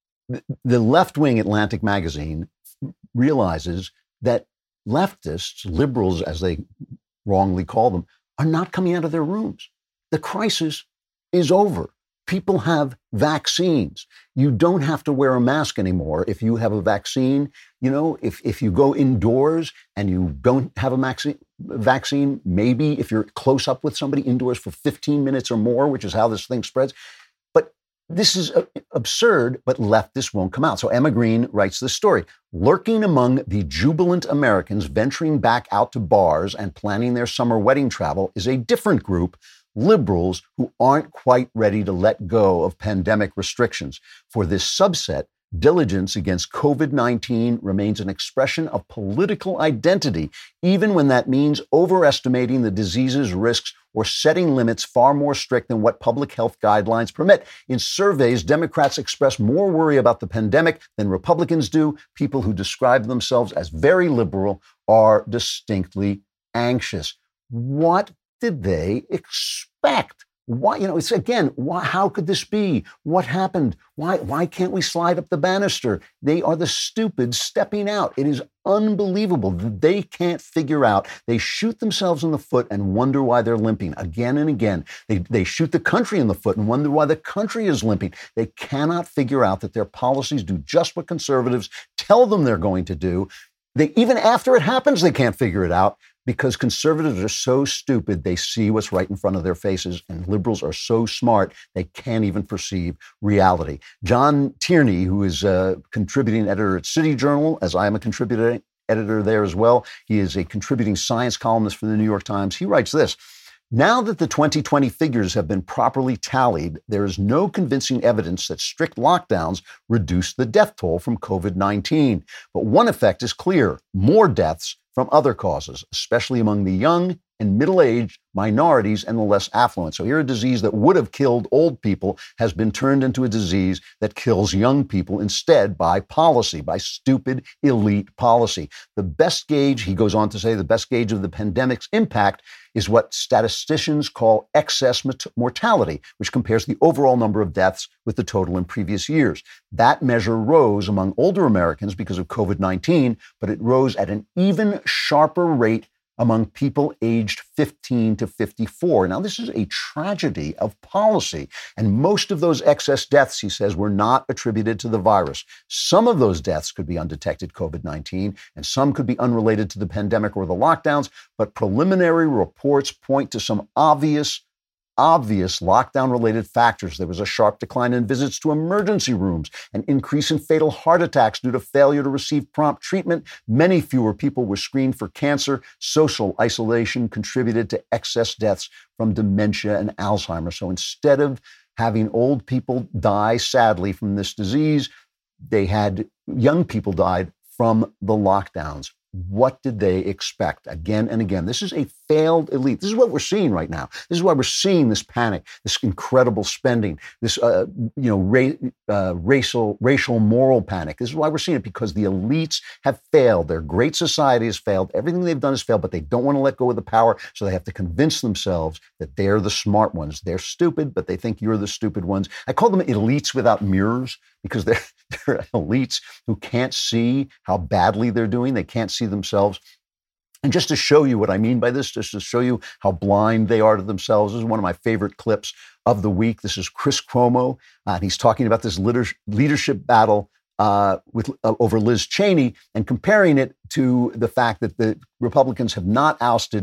the left-wing Atlantic magazine realizes that leftists, liberals, as they wrongly call them, are not coming out of their rooms. The crisis is over. People have vaccines. You don't have to wear a mask anymore if you have a vaccine. You know, if, if you go indoors and you don't have a vaccine, vaccine, maybe if you're close up with somebody indoors for fifteen minutes or more, which is how this thing spreads. But this is absurd, but leftists won't come out. So Emma Green writes this story. Lurking among the jubilant Americans venturing back out to bars and planning their summer wedding travel is a different group, liberals who aren't quite ready to let go of pandemic restrictions. For this subset, diligence against COVID nineteen remains an expression of political identity, even when that means overestimating the disease's risks or setting limits far more strict than what public health guidelines permit. In surveys, Democrats express more worry about the pandemic than Republicans do. People who describe themselves as very liberal are distinctly anxious. What did they expect? Why, you know, it's again, why, how could this be? What happened? Why, why can't we slide up the banister? They are the stupid stepping out. It is unbelievable that they can't figure out. They shoot themselves in the foot and wonder why they're limping again and again. They, they shoot the country in the foot and wonder why the country is limping. They cannot figure out that their policies do just what conservatives tell them they're going to do. They, even after it happens, they can't figure it out. Because conservatives are so stupid, they see what's right in front of their faces, and liberals are so smart, they can't even perceive reality. John Tierney, who is a contributing editor at City Journal, as I am a contributing editor there as well, he is a contributing science columnist for the New York Times. He writes this: now that the twenty twenty figures have been properly tallied, there is no convincing evidence that strict lockdowns reduce the death toll from COVID nineteen. But one effect is clear: more deaths from other causes, especially among the young and middle-aged, minorities, and the less affluent. So here, a disease that would have killed old people has been turned into a disease that kills young people instead by policy, by stupid, elite policy. The best gauge, he goes on to say, the best gauge of the pandemic's impact is what statisticians call excess mortality, which compares the overall number of deaths with the total in previous years. That measure rose among older Americans because of COVID nineteen, but it rose at an even sharper rate among people aged fifteen to fifty-four. Now, this is a tragedy of policy. And most of those excess deaths, he says, were not attributed to the virus. Some of those deaths could be undetected COVID nineteen, and some could be unrelated to the pandemic or the lockdowns. But preliminary reports point to some obvious obvious lockdown-related factors. There was a sharp decline in visits to emergency rooms, an increase in fatal heart attacks due to failure to receive prompt treatment. Many fewer people were screened for cancer. Social isolation contributed to excess deaths from dementia and Alzheimer's. So instead of having old people die sadly from this disease, they had young people died from the lockdowns. What did they expect? Again and again, this is a failed elite. This is what we're seeing right now. This is why we're seeing this panic, this incredible spending, this uh, you know ra- uh, racial racial moral panic. This is why we're seeing it, because the elites have failed. Their great society has failed. Everything they've done has failed, but they don't want to let go of the power, so they have to convince themselves that they're the smart ones. They're stupid, but they think you're the stupid ones. I call them elites without mirrors, because they're, they're elites who can't see how badly they're doing. They can't see themselves. And just to show you what I mean by this, just to show you how blind they are to themselves, this is one of my favorite clips of the week. This is Chris Cuomo, uh, and he's talking about this leader- leadership battle uh, with uh, over Liz Cheney, and comparing it to the fact that the Republicans have not ousted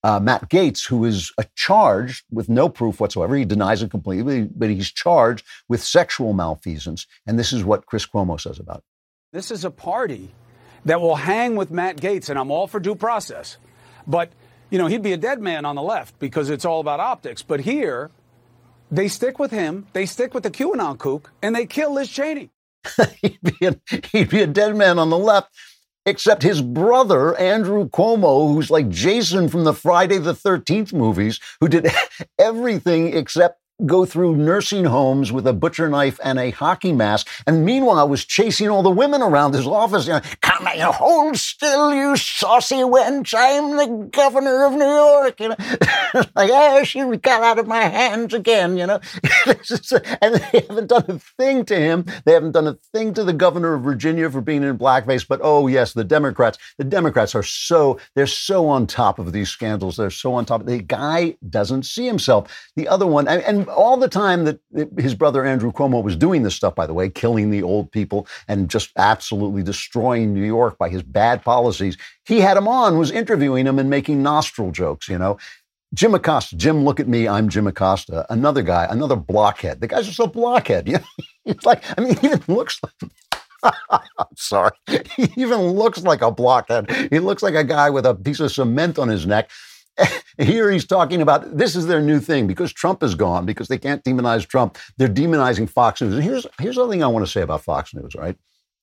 uh, Matt Gaetz, who is uh, charged with no proof whatsoever. He denies it completely, but he's charged with sexual malfeasance. And this is what Chris Cuomo says about it. This is a party that will hang with Matt Gaetz, and I'm all for due process. But, you know, he'd be a dead man on the left because it's all about optics. But here, they stick with him, they stick with the QAnon kook, and they kill Liz Cheney. he'd, be a, he'd be a dead man on the left, except his brother, Andrew Cuomo, who's like Jason from the Friday the thirteenth movies, who did everything except go through nursing homes with a butcher knife and a hockey mask, and meanwhile was chasing all the women around his office. You know, come here, hold still, you saucy wench, I'm the governor of New York. You know, like, oh, she got out of my hands again, you know. And they haven't done a thing to him. They haven't done a thing to the governor of Virginia for being in blackface. But, oh, yes, the Democrats, the Democrats are so, they're so on top of these scandals. They're so on top. The guy doesn't see himself. The other one, and, and all the time that his brother Andrew Cuomo was doing this stuff, by the way, killing the old people and just absolutely destroying New York by his bad policies, he had him on, was interviewing him and making nostril jokes, you know. Jim Acosta, Jim, look at me, I'm Jim Acosta. Another guy, another blockhead. The guy's just a blockhead. You know? He's like, I mean, he even looks like, I'm sorry, he even looks like a blockhead. He looks like a guy with a piece of cement on his neck. Here he's talking about, this is their new thing, because Trump is gone, because they can't demonize Trump. They're demonizing Fox News. And here's, here's the thing I want to say about Fox News, right?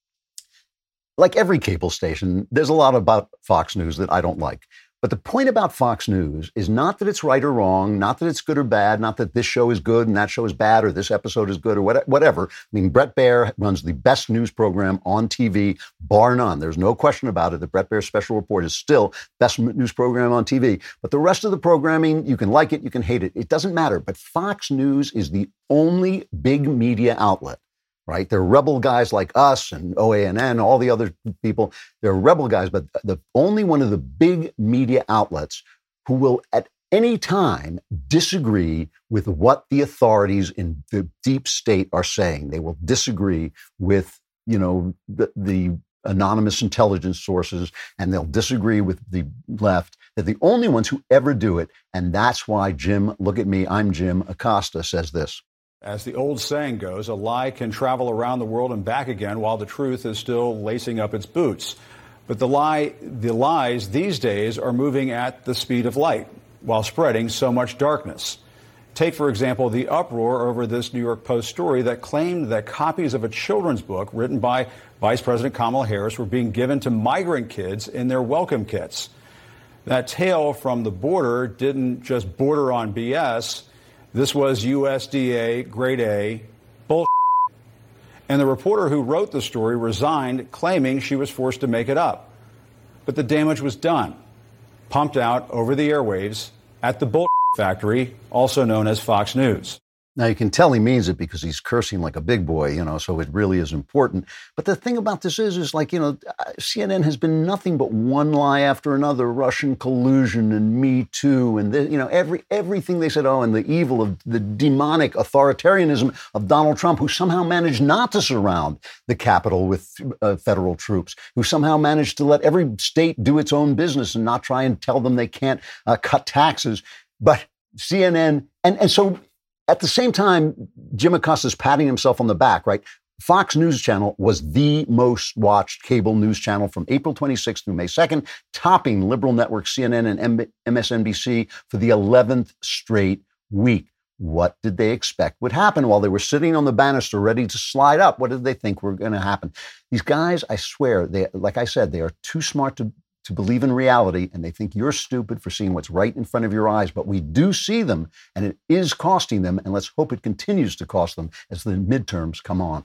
Like every cable station, there's a lot about Fox News that I don't like. But the point about Fox News is not that it's right or wrong, not that it's good or bad, not that this show is good and that show is bad, or this episode is good, or whatever. I mean, Bret Baier runs the best news program on T V, bar none. There's no question about it. The Bret Baier Special Report is still best news program on T V. But the rest of the programming, you can like it, you can hate it. It doesn't matter. But Fox News is the only big media outlet. Right? They're rebel guys like us and O A N N, all the other people. They're rebel guys, but the only one of the big media outlets who will at any time disagree with what the authorities in the deep state are saying. They will disagree with, you know, the, the anonymous intelligence sources, and they'll disagree with the left. They're the only ones who ever do it. And that's why Jim, look at me, I'm Jim Acosta, says this. As the old saying goes, a lie can travel around the world and back again while the truth is still lacing up its boots. But the lie, the lies these days are moving at the speed of light while spreading so much darkness. Take, for example, the uproar over this New York Post story that claimed that copies of a children's book written by Vice President Kamala Harris were being given to migrant kids in their welcome kits. That tale from the border didn't just border on B S. This was U S D A grade A bullshit. And the reporter who wrote the story resigned, claiming she was forced to make it up. But the damage was done, pumped out over the airwaves at the bullshit factory, also known as Fox News. Now, you can tell he means it because he's cursing like a big boy, you know, so it really is important. But the thing about this is, is like, you know, C N N has been nothing but one lie after another, Russian collusion and Me Too. And, the, you know, every everything they said, oh, and the evil of the demonic authoritarianism of Donald Trump, who somehow managed not to surround the Capitol with uh, federal troops, who somehow managed to let every state do its own business and not try and tell them they can't uh, cut taxes. But C N N, and, and so... At the same time, Jim Acosta's patting himself on the back, right? Fox News Channel was the most watched cable news channel from April twenty-sixth through May second, topping liberal networks C N N and M S N B C for the eleventh straight week. What did they expect would happen while they were sitting on the banister ready to slide up? What did they think were going to happen? These guys, I swear, they, like I said, they are too smart to to believe in reality, and they think you're stupid for seeing what's right in front of your eyes. But we do see them, and it is costing them, and let's hope it continues to cost them as the midterms come on.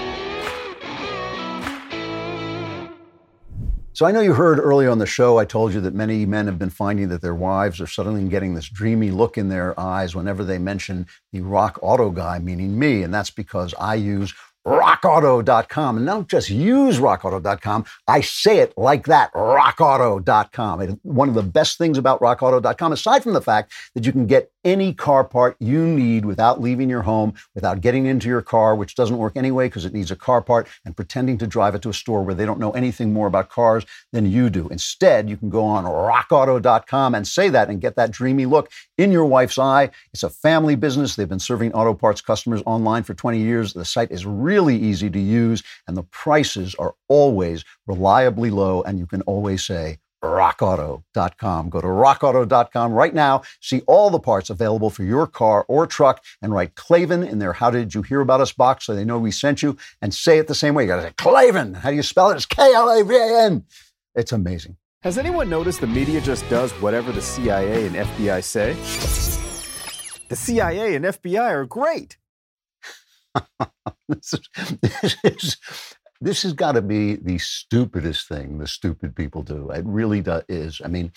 So I know you heard earlier on the show, I told you that many men have been finding that their wives are suddenly getting this dreamy look in their eyes whenever they mention the Rock Auto guy, meaning me, and that's because I use rock auto dot com. And don't just use rock auto dot com. I say it like that, rock auto dot com. And one of the best things about rock auto dot com, aside from the fact that you can get any car part you need without leaving your home, without getting into your car, which doesn't work anyway because it needs a car part, and pretending to drive it to a store where they don't know anything more about cars than you do. Instead, you can go on rock auto dot com and say that and get that dreamy look in your wife's eye. It's a family business. They've been serving auto parts customers online for twenty years. The site is really easy to use, and the prices are always reliably low, and you can always say rock auto dot com. Go to rock auto dot com right now. See all the parts available for your car or truck, and write Klavan in their How Did You Hear About Us box so they know we sent you, and say it the same way. You got to say Klavan. How do you spell it? It's K L A V A N. It's amazing. Has anyone noticed the media just does whatever the C I A and F B I say? The C I A and F B I are great. this, is, this, is, this has got to be the stupidest thing the stupid people do. It really do, is. I mean,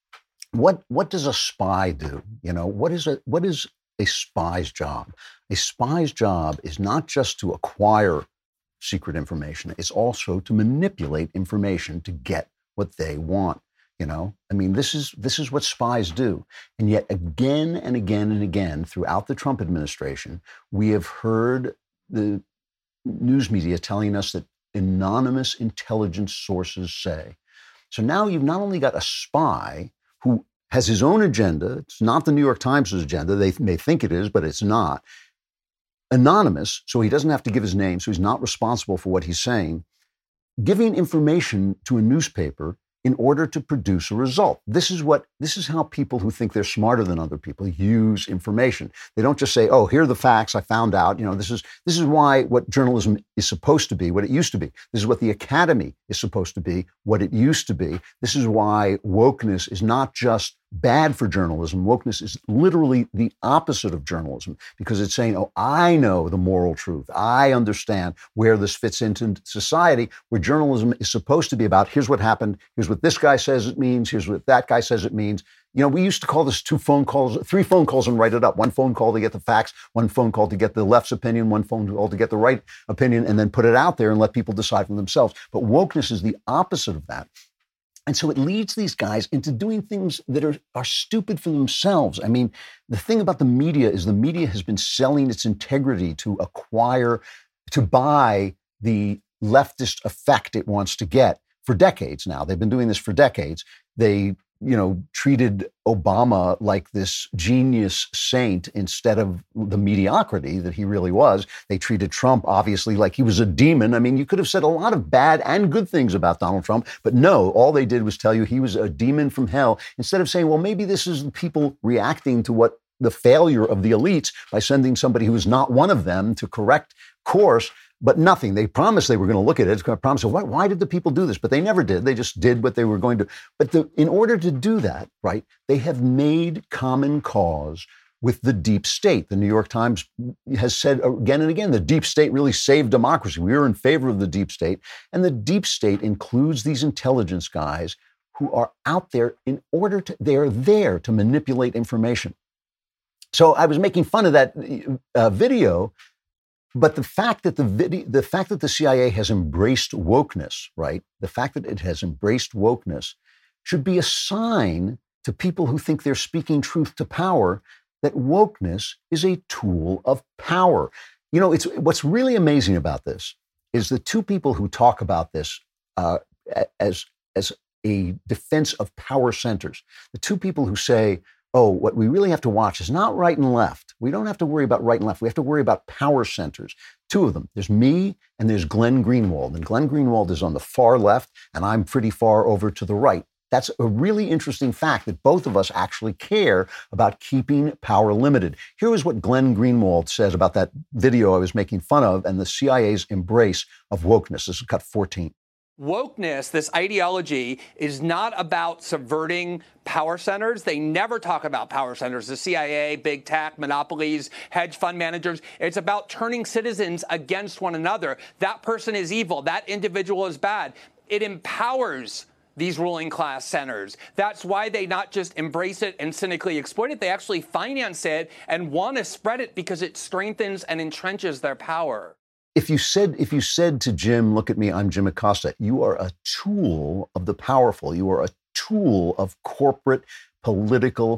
what what does a spy do? You know, what is a what is a spy's job? A spy's job is not just to acquire secret information. It's also to manipulate information to get what they want. You know, I mean, this is this is what spies do. And yet again and again and again throughout the Trump administration, we have heard the news media telling us that anonymous intelligence sources say. So now you've not only got a spy who has his own agenda. It's not the New York Times' agenda. They may think it is, but it's not. Anonymous, so he doesn't have to give his name, so he's not responsible for what he's saying, giving information to a newspaper in order to produce a result. This is what, this is how people who think they're smarter than other people use information. They don't just say, oh, here are the facts I found out. You know, this is, this is why what journalism is supposed to be, what it used to be. This is what the Academy is supposed to be, what it used to be. This is why wokeness is not just bad for journalism. Wokeness is literally the opposite of journalism, because it's saying, oh, I know the moral truth. I understand where this fits into society, where journalism is supposed to be about, here's what happened, here's what this guy says it means, here's what that guy says it means. You know, we used to call this two phone calls, three phone calls and write it up. One phone call to get the facts, one phone call to get the left's opinion, one phone call to get the right opinion, and then put it out there and let people decide for themselves. But wokeness is the opposite of that. And so it leads these guys into doing things that are, are stupid for themselves. I mean, the thing about the media is the media has been selling its integrity to acquire, to buy the leftist effect it wants to get for decades now. They've been doing this for decades. They, you know, treated Obama like this genius saint instead of the mediocrity that he really was. They treated Trump, obviously, like he was a demon. I mean, you could have said a lot of bad and good things about Donald Trump, but no, all they did was tell you he was a demon from hell, instead of saying, well, maybe this is people reacting to what the failure of the elites by sending somebody who is not one of them to correct course. But nothing. They promised they were going to look at it. I promised, why, why did the people do this? But they never did. They just did what they were going to. But the, in order to do that, right, they have made common cause with the deep state. The New York Times has said again and again, the deep state really saved democracy. We are in favor of the deep state. And the deep state includes these intelligence guys who are out there in order to, they're there to manipulate information. So I was making fun of that uh, video. But the fact that the video, the fact that the C I A has embraced wokeness, right? The fact that it has embraced wokeness should be a sign to people who think they're speaking truth to power that wokeness is a tool of power. You know, it's what's really amazing about this is the two people who talk about this uh, as as a defense of power centers. The two people who say, oh, what we really have to watch is not right and left. We don't have to worry about right and left. We have to worry about power centers. Two of them. There's me and there's Glenn Greenwald. And Glenn Greenwald is on the far left and I'm pretty far over to the right. That's a really interesting fact that both of us actually care about keeping power limited. Here is what Glenn Greenwald says about that video I was making fun of and the C I A's embrace of wokeness. This is cut fourteen. Wokeness, this ideology, is not about subverting power centers. They never talk about power centers, the C I A, big tech, monopolies, hedge fund managers. It's about turning citizens against one another. That person is evil. That individual is bad. It empowers these ruling class centers. That's why they not just embrace it and cynically exploit it. They actually finance it and want to spread it because it strengthens and entrenches their power. If you said, if you said to Jim, look at me, I'm Jim Acosta, you are a tool of the powerful. You are a tool of corporate, political,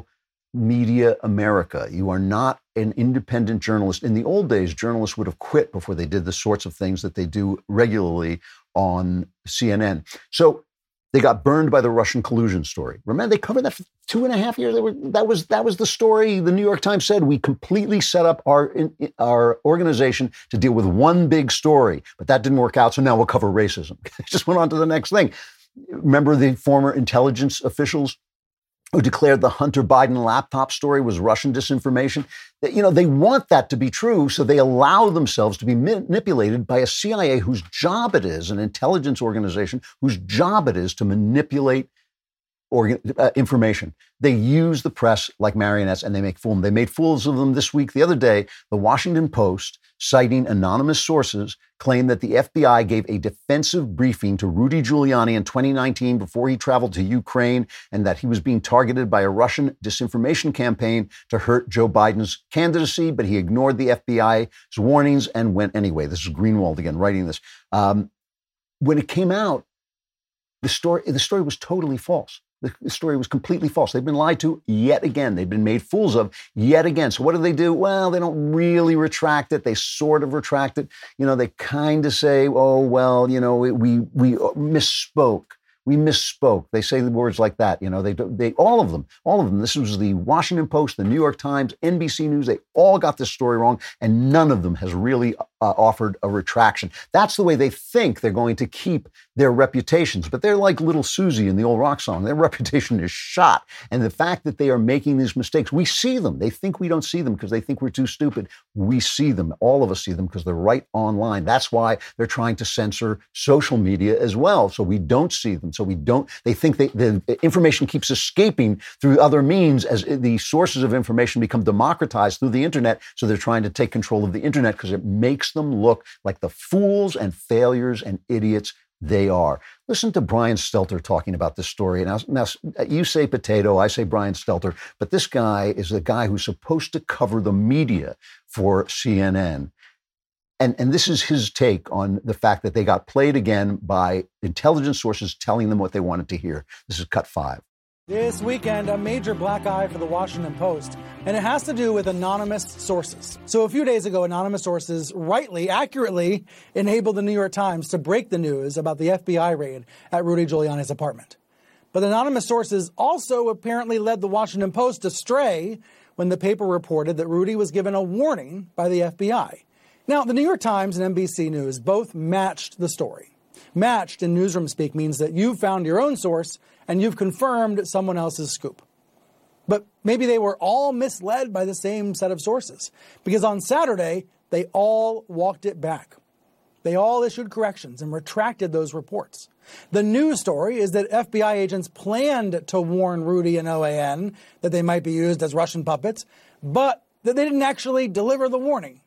media America. You are not an independent journalist. In the old days, journalists would have quit before they did the sorts of things that they do regularly on C N N. So they got burned by the Russian collusion story. Remember, they covered that for two and a half years. They were, that was that was the story. The New York Times said we completely set up our in, our organization to deal with one big story, but that didn't work out. So now we'll cover racism. Just went on to the next thing. Remember the former intelligence officials who declared the Hunter Biden laptop story was Russian disinformation? You know, they want that to be true, so they allow themselves to be manipulated by a C I A whose job it is, an intelligence organization whose job it is to manipulate organ- uh, information. They use the press like marionettes and they make fools. They made fools of them this week. The other day, the Washington Post, citing anonymous sources, claimed that the F B I gave a defensive briefing to Rudy Giuliani in twenty nineteen before he traveled to Ukraine, and that he was being targeted by a Russian disinformation campaign to hurt Joe Biden's candidacy, but he ignored the F B I's warnings and went anyway. This is Greenwald again writing this. Um, when it came out, the story, the story was totally false. The story was completely false. They've been lied to yet again. They've been made fools of yet again. So what do they do? Well, they don't really retract it. They sort of retract it. You know, they kind of say, oh, well, you know, we we misspoke. We misspoke. They say the words like that. You know, they they all of them, all of them. This was the Washington Post, the New York Times, N B C News. They all got this story wrong, and none of them has really uh, offered a retraction. That's the way they think they're going to keep their reputations. But they're like Little Susie in the old rock song. Their reputation is shot. And the fact that they are making these mistakes, we see them. They think we don't see them because they think we're too stupid. We see them. All of us see them because they're right online. That's why they're trying to censor social media as well. So we don't see them. So we don't, they think they, the information keeps escaping through other means as the sources of information become democratized through the internet. So they're trying to take control of the internet because it makes them look like the fools and failures and idiots they are. Listen to Brian Stelter talking about this story. Now, now, you say potato, I say Brian Stelter, but this guy is the guy who's supposed to cover the media for C N N. And, and this is his take on the fact that they got played again by intelligence sources telling them what they wanted to hear. This is cut five. This weekend, a major black eye for the Washington Post, and it has to do with anonymous sources. So a few days ago, anonymous sources rightly, accurately enabled the New York Times to break the news about the F B I raid at Rudy Giuliani's apartment. But anonymous sources also apparently led the Washington Post astray when the paper reported that Rudy was given a warning by the F B I. Now, the New York Times and N B C News both matched the story. Matched in newsroom speak means that you've found your own source and you've confirmed someone else's scoop. But maybe they were all misled by the same set of sources, because on Saturday, they all walked it back. They all issued corrections and retracted those reports. The news story is that F B I agents planned to warn Rudy and O A N that they might be used as Russian puppets, but that they didn't actually deliver the warning.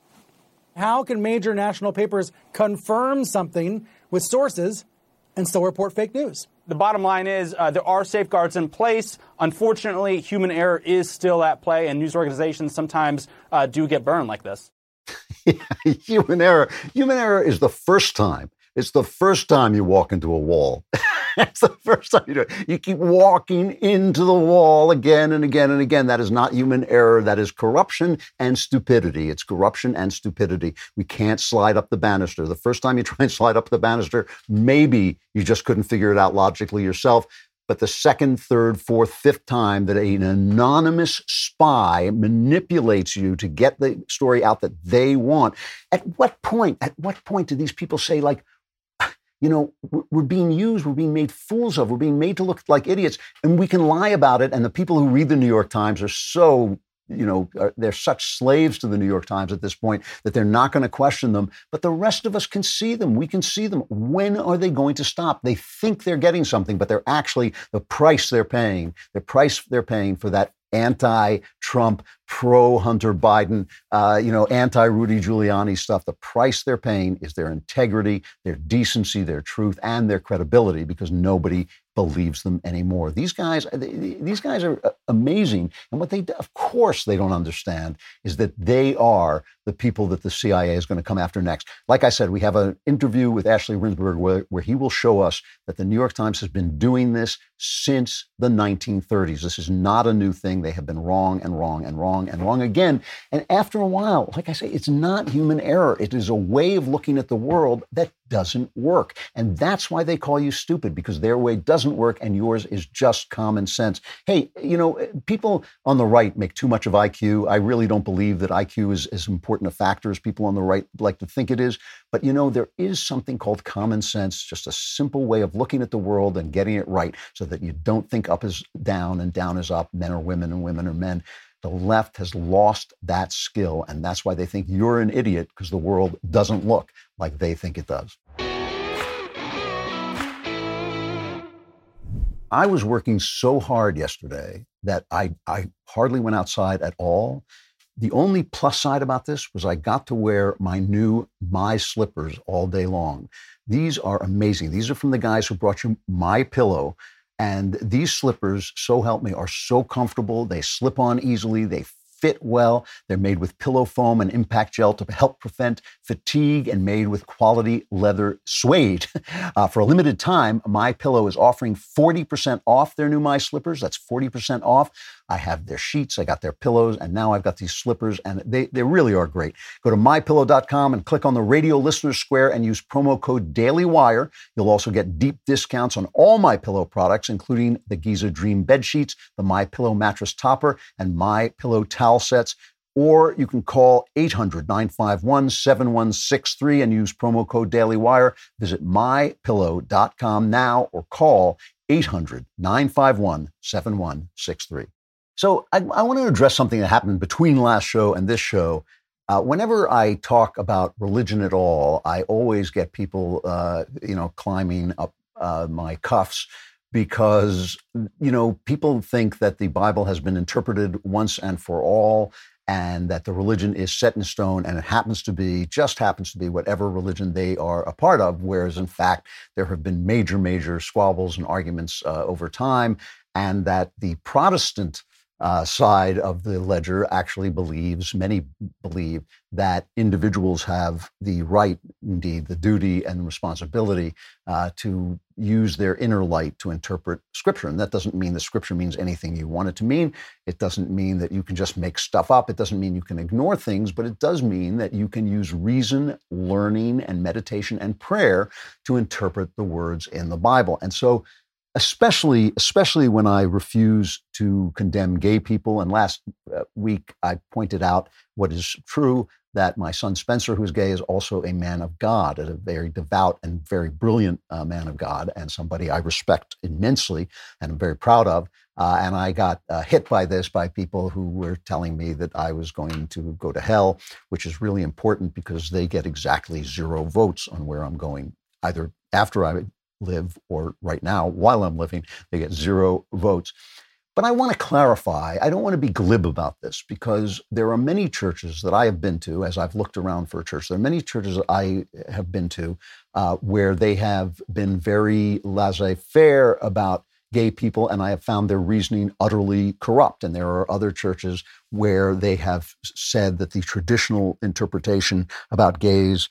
How can major national papers confirm something with sources and still report fake news? The bottom line is uh, there are safeguards in place. Unfortunately, human error is still at play, and news organizations sometimes uh, do get burned like this. Yeah, human error. Human error is the first time. It's the first time you walk into a wall. It's the first time you do it. You keep walking into the wall again and again and again. That is not human error. That is corruption and stupidity. It's corruption and stupidity. We can't slide up the banister. The first time you try and slide up the banister, maybe you just couldn't figure it out logically yourself. But the second, third, fourth, fifth time that an anonymous spy manipulates you to get the story out that they want, at what point, at what point do these people say, like, you know, we're being used, we're being made fools of, we're being made to look like idiots, and we can lie about it. And the people who read the New York Times are so, you know, are, they're such slaves to the New York Times at this point that they're not going to question them. But the rest of us can see them. We can see them. When are they going to stop? They think they're getting something, but they're actually the price they're paying, the price they're paying for that anti-Trump, pro-Hunter Biden, uh, you know, anti-Rudy Giuliani stuff. The price they're paying is their integrity, their decency, their truth, and their credibility, because nobody believes them anymore. These guys, these guys are amazing. And what they, of course, they don't understand is that they are the people that the C I A is going to come after next. Like I said, we have an interview with Ashley Rinsberg where, where he will show us that the New York Times has been doing this since the nineteen thirties. This is not a new thing. They have been wrong and wrong and wrong and wrong again. And after a while, like I say, it's not human error. It is a way of looking at the world that doesn't work. And that's why they call you stupid, because their way doesn't work and yours is just common sense. Hey, you know, people on the right make too much of I Q. I really don't believe that I Q is as important a factor as people on the right like to think it is. But, you know, there is something called common sense, just a simple way of looking at the world and getting it right so that you don't think up is down and down is up, men are women and women are men. The left has lost that skill, and that's why they think you're an idiot, because the world doesn't look like they think it does. I was working so hard yesterday that I, I hardly went outside at all. The only plus side about this was I got to wear my new My slippers all day long. These are amazing. These are from the guys who brought you My Pillow. And these slippers, so help me, are so comfortable. They slip on easily. They fit well. They're made with pillow foam and impact gel to help prevent fatigue, and made with quality leather suede. Uh, for a limited time, My Pillow is offering forty percent off their new My Slippers. That's forty percent off. I have their sheets, I got their pillows, and now I've got these slippers, and they, they really are great. Go to my pillow dot com and click on the Radio Listener Square and use promo code DailyWire. You'll also get deep discounts on all My Pillow products, including the Giza Dream bed sheets, the My Pillow mattress topper, and My Pillow towel sets. Or you can call eight hundred, nine five one, seven one six three and use promo code DailyWire. Visit my pillow dot com now or call eight hundred, nine five one, seven one six three. So I, I want to address something that happened between last show and this show. Uh, whenever I talk about religion at all, I always get people, uh, you know, climbing up uh, my cuffs, because, you know, people think that the Bible has been interpreted once and for all, and that the religion is set in stone, and it happens to be, just happens to be whatever religion they are a part of, whereas in fact, there have been major, major squabbles and arguments uh, over time, and that the Protestant Uh, side of the ledger actually believes, many believe, that individuals have the right, indeed the duty and the responsibility uh, to use their inner light to interpret Scripture. And that doesn't mean that Scripture means anything you want it to mean. It doesn't mean that you can just make stuff up. It doesn't mean you can ignore things, but it does mean that you can use reason, learning, and meditation and prayer to interpret the words in the Bible. And so Especially, especially when I refuse to condemn gay people. And last week, I pointed out what is true, that my son Spencer, who's gay, is also a man of God, a very devout and very brilliant uh, man of God, and somebody I respect immensely and I'm very proud of. Uh, and I got uh, hit by this by people who were telling me that I was going to go to hell, which is really important because they get exactly zero votes on where I'm going, either after I live or right now while I'm living. They get zero votes. But I want to clarify, I don't want to be glib about this, because there are many churches that I have been to, as I've looked around for a church, there are many churches that I have been to uh, where they have been very laissez-faire about gay people, and I have found their reasoning utterly corrupt. And there are other churches where they have said that the traditional interpretation about gays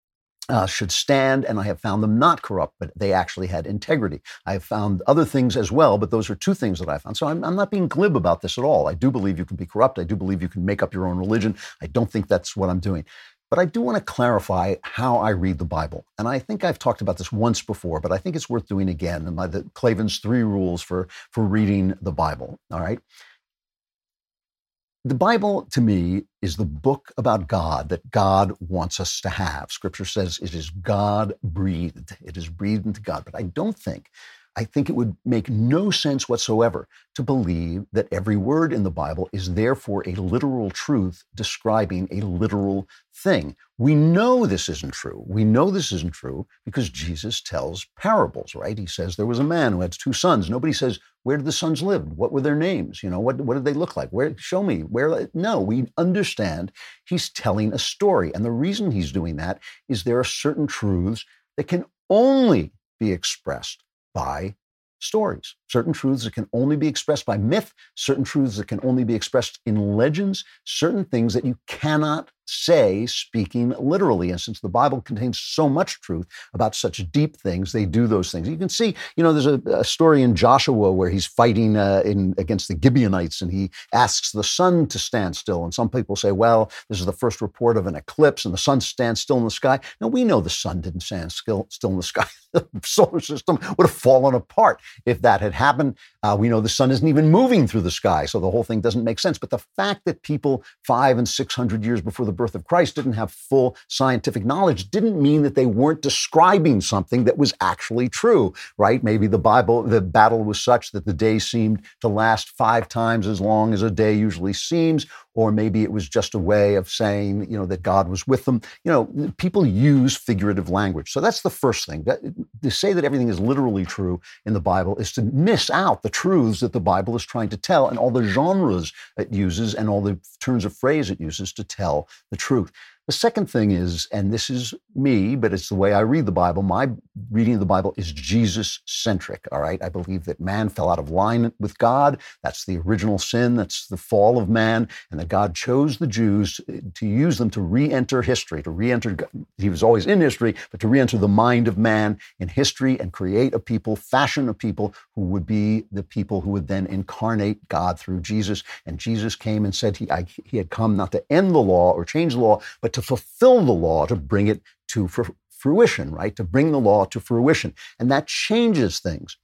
Uh, should stand, and I have found them not corrupt, but they actually had integrity. I have found other things as well, but those are two things that I found. So I'm, I'm not being glib about this at all. I do believe you can be corrupt. I do believe you can make up your own religion. I don't think that's what I'm doing. But I do want to clarify how I read the Bible. And I think I've talked about this once before, but I think it's worth doing again. And my, the Klavan's three rules for, for reading the Bible, all right? The Bible, to me, is the book about God that God wants us to have. Scripture says it is God-breathed. It is breathed into God. But I don't think, I think it would make no sense whatsoever to believe that every word in the Bible is therefore a literal truth describing a literal thing. We know this isn't true. We know this isn't true because Jesus tells parables, right? He says there was a man who had two sons. Nobody says Where did the sons live? What were their names? You know, what, what did they look like? Where, show me. Where? No, we understand he's telling a story. And the reason he's doing that is there are certain truths that can only be expressed by stories, certain truths that can only be expressed by myth, certain truths that can only be expressed in legends, certain things that you cannot say speaking literally. And since the Bible contains so much truth about such deep things, they do those things. You can see, you know, there's a, a story in Joshua where he's fighting uh, in against the Gibeonites, and he asks the sun to stand still. And some people say, well, this is the first report of an eclipse, and the sun stands still in the sky. Now, we know the sun didn't stand still, still in the sky. The solar system would have fallen apart if that had happened. Uh, we know the sun isn't even moving through the sky, so the whole thing doesn't make sense. But the fact that people five and six hundred years before the birth of Christ didn't have full scientific knowledge didn't mean that they weren't describing something that was actually true, right? Maybe the Bible, the battle was such that the day seemed to last five times as long as a day usually seems, or maybe it was just a way of saying, you know, that God was with them. You know, people use figurative language. So that's the first thing. That, to say that everything is literally true in the Bible is to miss out the truths that the Bible is trying to tell and all the genres it uses and all the turns of phrase it uses to tell the truth. The second thing is, and this is me, but it's the way I read the Bible, my reading of the Bible is Jesus-centric, all right? I believe that man fell out of line with God. That's the original sin. That's the fall of man. And that God chose the Jews to use them to re-enter history, to re-enter, he was always in history, but to re-enter the mind of man in history and create a people, fashion a people who would be the people who would then incarnate God through Jesus. And Jesus came and said he, I, he had come not to end the law or change the law, but to fulfill the law, to bring it to fruition, right? To bring the law to fruition. And that changes things.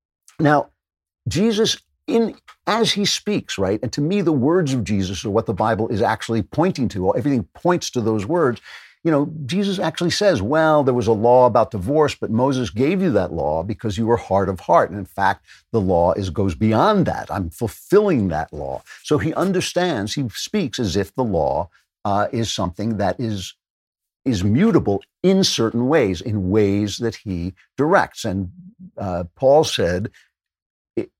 Now, Jesus, in as he speaks, right? And to me, the words of Jesus are what the Bible is actually pointing to. Everything points to those words. You know, Jesus actually says, well, there was a law about divorce, but Moses gave you that law because you were hard of heart. And in fact, the law is goes beyond that. I'm fulfilling that law. So he understands, he speaks as if the law Uh, is something that is is mutable in certain ways, in ways that he directs. And uh, Paul said, it,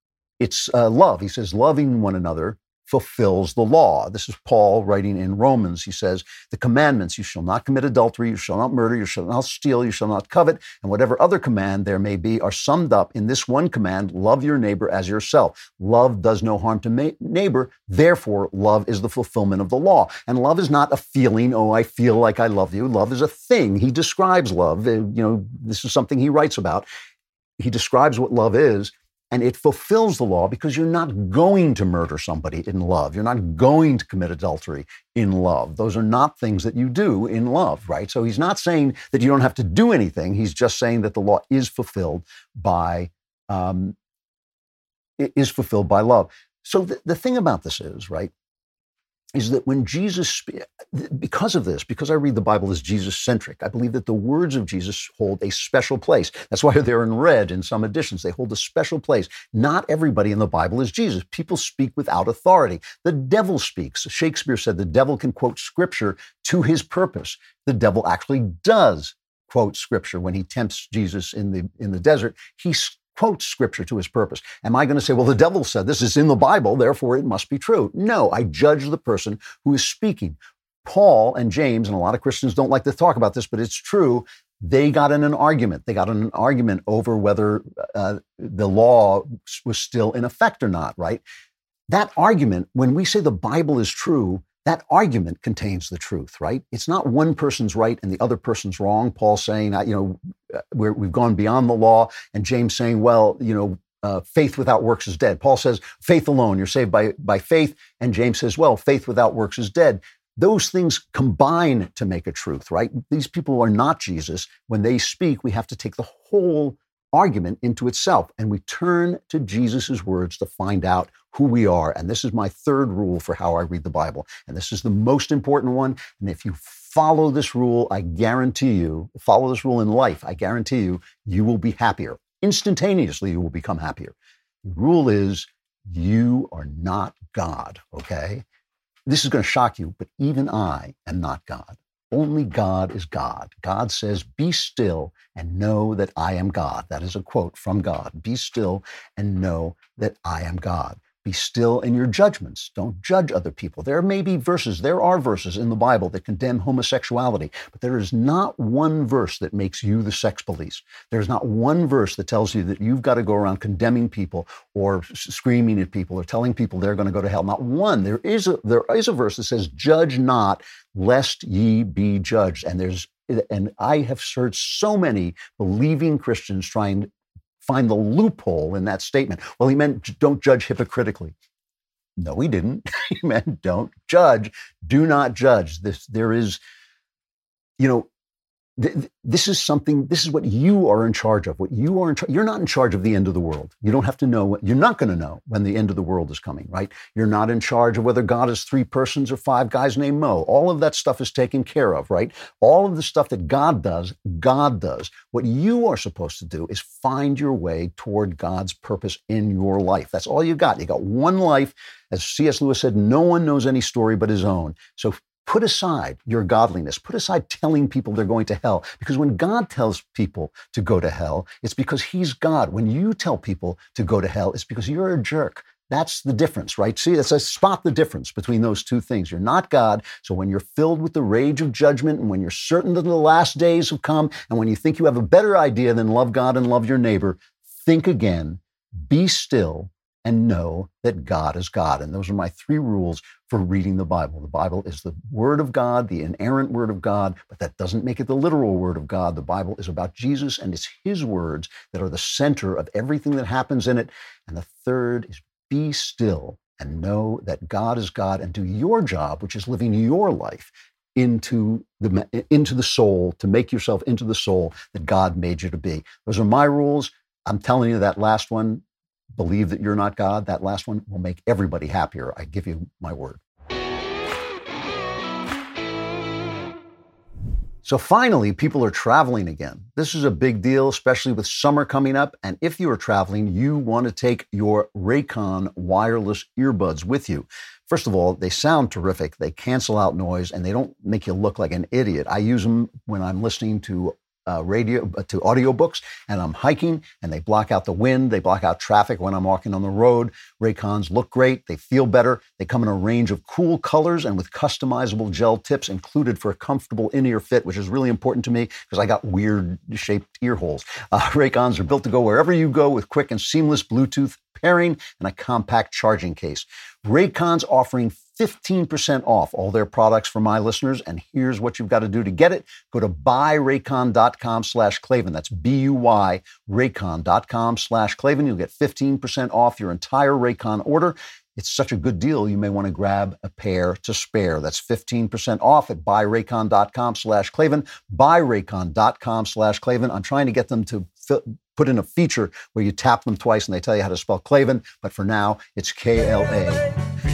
it's uh, love. He says, loving one another fulfills the law. This is Paul writing in Romans. He says, the commandments, you shall not commit adultery, you shall not murder, you shall not steal, you shall not covet, and whatever other command there may be are summed up in this one command, love your neighbor as yourself. Love does no harm to ma- neighbor, therefore love is the fulfillment of the law. And love is not a feeling, oh, I feel like I love you. Love is a thing. He describes love. You know, this is something he writes about. He describes what love is. And it fulfills the law because you're not going to murder somebody in love. You're not going to commit adultery in love. Those are not things that you do in love, right? So he's not saying that you don't have to do anything. He's just saying that the law is fulfilled by, um, is fulfilled by love. So the, the thing about this is, right, is that when Jesus, because of this, because I read the Bible as Jesus-centric, I believe that the words of Jesus hold a special place. That's why they're in red in some editions. They hold a special place. Not everybody in the Bible is Jesus. People speak without authority. The devil speaks. Shakespeare said the devil can quote scripture to his purpose. The devil actually does quote scripture when he tempts Jesus in the, in the desert. He quotes scripture to his purpose. Am I going to say, well, the devil said this is in the Bible, therefore it must be true? No, I judge the person who is speaking. Paul and James, and a lot of Christians don't like to talk about this, but it's true, they got in an argument. They got in an argument over whether uh, the law was still in effect or not, right? That argument, when we say the Bible is true, that argument contains the truth, right? It's not one person's right and the other person's wrong. Paul saying, you know, we're, we've gone beyond the law, and James saying, well, you know, uh, faith without works is dead. Paul says, faith alone, you're saved by, by faith. And James says, well, faith without works is dead. Those things combine to make a truth, right? These people are not Jesus. When they speak, we have to take the whole argument into itself, and we turn to Jesus's words to find out who we are. And this is my third rule for how I read the Bible. And this is the most important one. And if you follow this rule, I guarantee you, follow this rule in life, I guarantee you, you will be happier. Instantaneously, you will become happier. The rule is you are not God, okay? This is going to shock you, but even I am not God. Only God is God. God says, be still and know that I am God. That is a quote from God. Be still and know that I am God. Be still in your judgments. Don't judge other people. There may be verses, there are verses in the Bible that condemn homosexuality, but there is not one verse that makes you the sex police. There's not one verse that tells you that you've got to go around condemning people or screaming at people or telling people they're going to go to hell. Not one. There is a, there is a verse that says, judge not, lest ye be judged. And there's, and I have searched so many believing Christians trying to find the loophole in that statement. Well, he meant don't judge hypocritically. No, he didn't. He meant don't judge. Do not judge. This, there is, you know, th- this is something, this is what you are in charge of. What you are in charge, you're not in charge of the end of the world. You don't have to know, what, you're not going to know when the end of the world is coming, right? You're not in charge of whether God is three persons or five guys named Mo. All of that stuff is taken care of, right? All of the stuff that God does, God does. What you are supposed to do is find your way toward God's purpose in your life. That's all you got. You got one life. As C S Lewis said, no one knows any story but his own. So put aside your godliness. Put aside telling people they're going to hell. Because when God tells people to go to hell, it's because he's God. When you tell people to go to hell, it's because you're a jerk. That's the difference, right? See, that's a spot the difference between those two things. You're not God. So when you're filled with the rage of judgment, and when you're certain that the last days have come, and when you think you have a better idea than love God and love your neighbor, think again, be still, and know that God is God. And those are my three rules for reading the Bible. The Bible is the Word of God, the inerrant Word of God, but that doesn't make it the literal Word of God. The Bible is about Jesus, and it's his words that are the center of everything that happens in it. And the third is be still and know that God is God, and do your job, which is living your life into the, into the soul, to make yourself into the soul that God made you to be. Those are my rules. I'm telling you that last one, believe that you're not God, that last one will make everybody happier. I give you my word. So finally, people are traveling again. This is a big deal, especially with summer coming up. And if you are traveling, you want to take your Raycon wireless earbuds with you. First of all, they sound terrific. They cancel out noise and they don't make you look like an idiot. I use them when I'm listening to Uh, radio uh, to audiobooks, and I'm hiking, and they block out the wind. They block out traffic when I'm walking on the road. Raycons look great. They feel better. They come in a range of cool colors and with customizable gel tips included for a comfortable in-ear fit, which is really important to me because I got weird shaped ear holes. Uh, Raycons are built to go wherever you go with quick and seamless Bluetooth pairing and a compact charging case. Raycon's offering fifteen percent off all their products for my listeners. And here's what you've got to do to get it. Go to buyraycon.com slash Klavan. That's B-U-Y, raycon.com slash Klavan. You'll get fifteen percent off your entire Raycon order. It's such a good deal, you may want to grab a pair to spare. That's fifteen percent off at buyraycon.com slash Klavan. Buyraycon.com slash Klavan. I'm trying to get them to fi- put in a feature where you tap them twice and they tell you how to spell Klavan. But for now, it's K L A.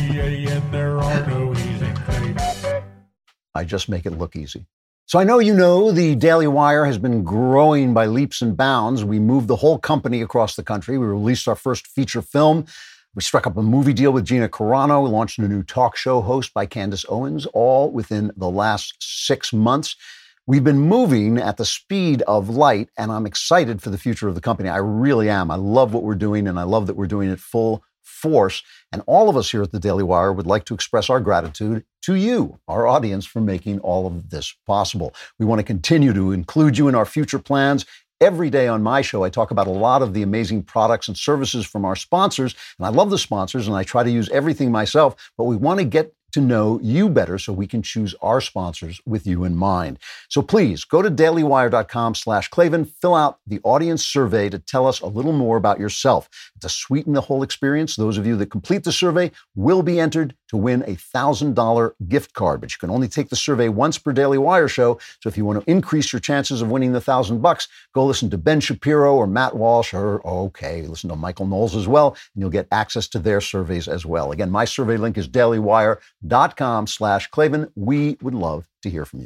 I just make it look easy. So I know you know the Daily Wire has been growing by leaps and bounds. We moved the whole company across the country. We released our first feature film. We struck up a movie deal with Gina Carano. We launched a new talk show host by Candace Owens, all within the last six months. We've been moving at the speed of light, and I'm excited for the future of the company. I really am. I love what we're doing, and I love that we're doing it full force. And all of us here at the Daily Wire would like to express our gratitude to you, our audience, for making all of this possible. We want to continue to include you in our future plans. Every day on my show, I talk about a lot of the amazing products and services from our sponsors. And I love the sponsors, and I try to use everything myself, but we want to get to know you better so we can choose our sponsors with you in mind. So please go to dailywire.com slash Klavan, fill out the audience survey to tell us a little more about yourself. To sweeten the whole experience, those of you that complete the survey will be entered to win a one thousand dollars gift card, but you can only take the survey once per Daily Wire show. So if you want to increase your chances of winning the thousand bucks, go listen to Ben Shapiro or Matt Walsh, or okay, listen to Michael Knowles as well, and you'll get access to their surveys as well. Again, my survey link is dailywire.com slash Klavan. We would love to hear from you.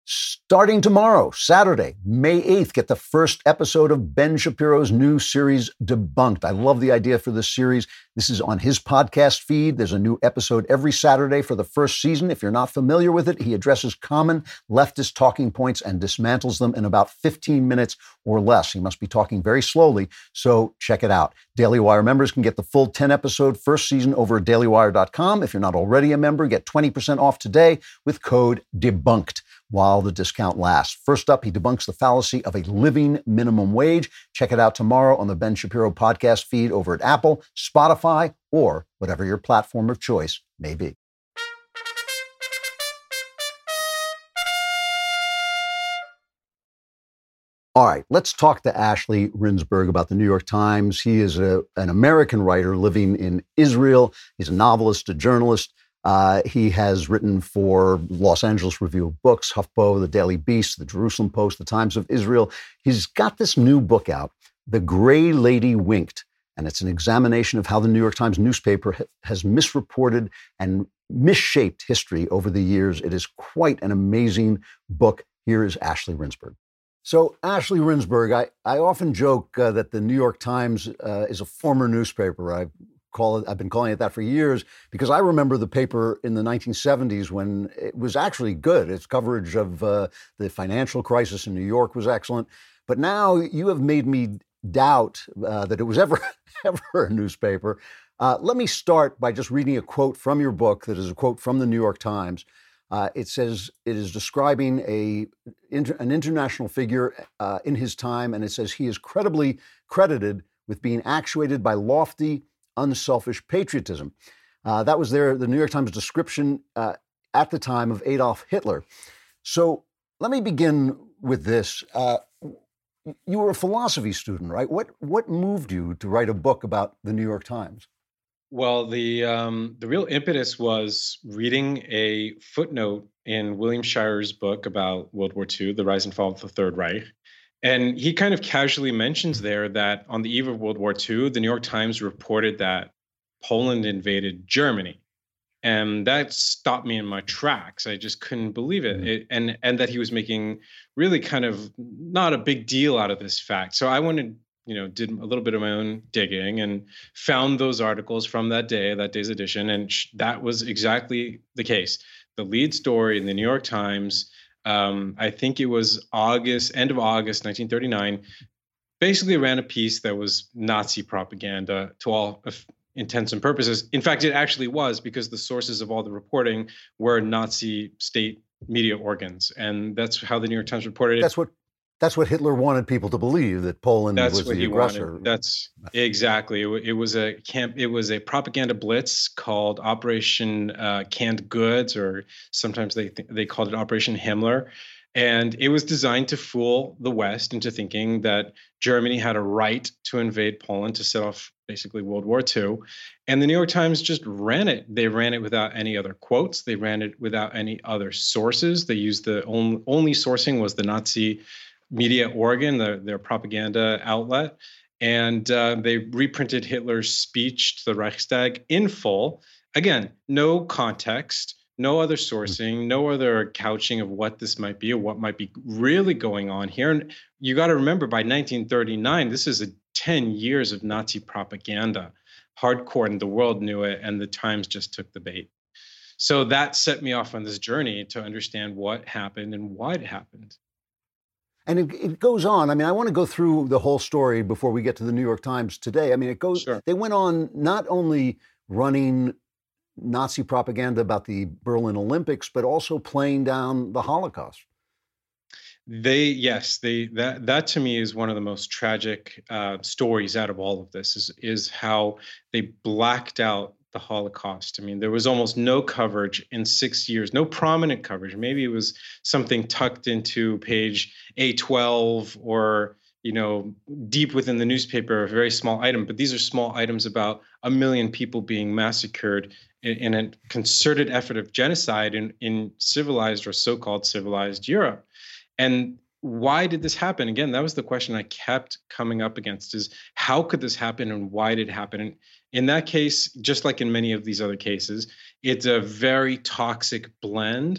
Starting tomorrow, Saturday, May eighth, get the first episode of Ben Shapiro's new series, Debunked. I love the idea for this series. This is on his podcast feed. There's a new episode every Saturday for the first season. If you're not familiar with it, he addresses common leftist talking points and dismantles them in about fifteen minutes or less. He must be talking very slowly, so check it out. Daily Wire members can get the full ten-episode first season over at daily wire dot com. If you're not already a member, get twenty percent off today with code DEBUNKED while the discount lasts. First up, he debunks the fallacy of a living minimum wage. Check it out tomorrow on the Ben Shapiro podcast feed over at Apple, Spotify, or whatever your platform of choice may be. All right, let's talk to Ashley Rindsberg about the New York Times. He is a, an American writer living in Israel. He's a novelist, a journalist. Uh, he has written for Los Angeles Review of Books, HuffPo, The Daily Beast, The Jerusalem Post, The Times of Israel. He's got this new book out, The Gray Lady Winked, and it's an examination of how the New York Times newspaper ha- has misreported and misshaped history over the years. It is quite an amazing book. Here is Ashley Rindsberg. So, Ashley Rindsberg, I, I often joke uh, that the New York Times uh, is a former newspaper. I call it, I've been calling it that for years because I remember the paper in the nineteen seventies when it was actually good. Its coverage of uh, the financial crisis in New York was excellent. But now you have made me doubt uh, that it was ever, ever a newspaper. Uh, let me start by just reading a quote from your book that is a quote from the New York Times. Uh, it says it is describing a inter, an international figure uh, in his time, and it says he is credibly credited with being actuated by lofty, unselfish patriotism. Uh, that was their the New York Times description uh, at the time of Adolf Hitler. So let me begin with this. Uh, you were a philosophy student, right? What what moved you to write a book about the New York Times? Well, the um, the real impetus was reading a footnote in William Shirer's book about World War Two, The Rise and Fall of the Third Reich. And he kind of casually mentions there that on the eve of World War Two, the New York Times reported that Poland invaded Germany. And that stopped me in my tracks. I just couldn't believe it. it and, and that he was making really kind of not a big deal out of this fact. So I wanted you know, did a little bit of my own digging and found those articles from that day, that day's edition. And sh- that was exactly the case. The lead story in the New York Times, um, I think it was August, end of August, nineteen thirty-nine, basically ran a piece that was Nazi propaganda to all of intents and purposes. In fact, it actually was because the sources of all the reporting were Nazi state media organs. And that's how the New York Times reported it. That's what That's what Hitler wanted people to believe, that Poland That's was what the he aggressor. Wanted. That's exactly. It, it was a camp. It was a propaganda blitz called Operation uh, Canned Goods, or sometimes they th- they called it Operation Himmler, and it was designed to fool the West into thinking that Germany had a right to invade Poland to set off basically World War Two, and the New York Times just ran it. They ran it without any other quotes. They ran it without any other sources. They used the only only sourcing was the Nazi media organ, the, their propaganda outlet, and uh, they reprinted Hitler's speech to the Reichstag in full. Again, no context, no other sourcing, no other couching of what this might be or what might be really going on here. And you got to remember, by nineteen thirty-nine, this is a ten years of Nazi propaganda, hardcore, and the world knew it, and the Times just took the bait. So that set me off on this journey to understand what happened and why it happened. And it, it goes on. I mean, I want to go through the whole story before we get to the New York Times today. I mean, it goes, sure. They went on not only running Nazi propaganda about the Berlin Olympics, but also playing down the Holocaust. They, yes, they, that, that to me is one of the most tragic uh, stories out of all of this is, is how they blacked out the Holocaust. I mean, there was almost no coverage in six years, no prominent coverage. Maybe it was something tucked into page A twelve or, you know, deep within the newspaper, a very small item. But these are small items about a million people being massacred in, in a concerted effort of genocide in, in civilized or so-called civilized Europe. And why did this happen? Again, that was the question I kept coming up against is how could this happen and why did it happen? And in that case, just like in many of these other cases, it's a very toxic blend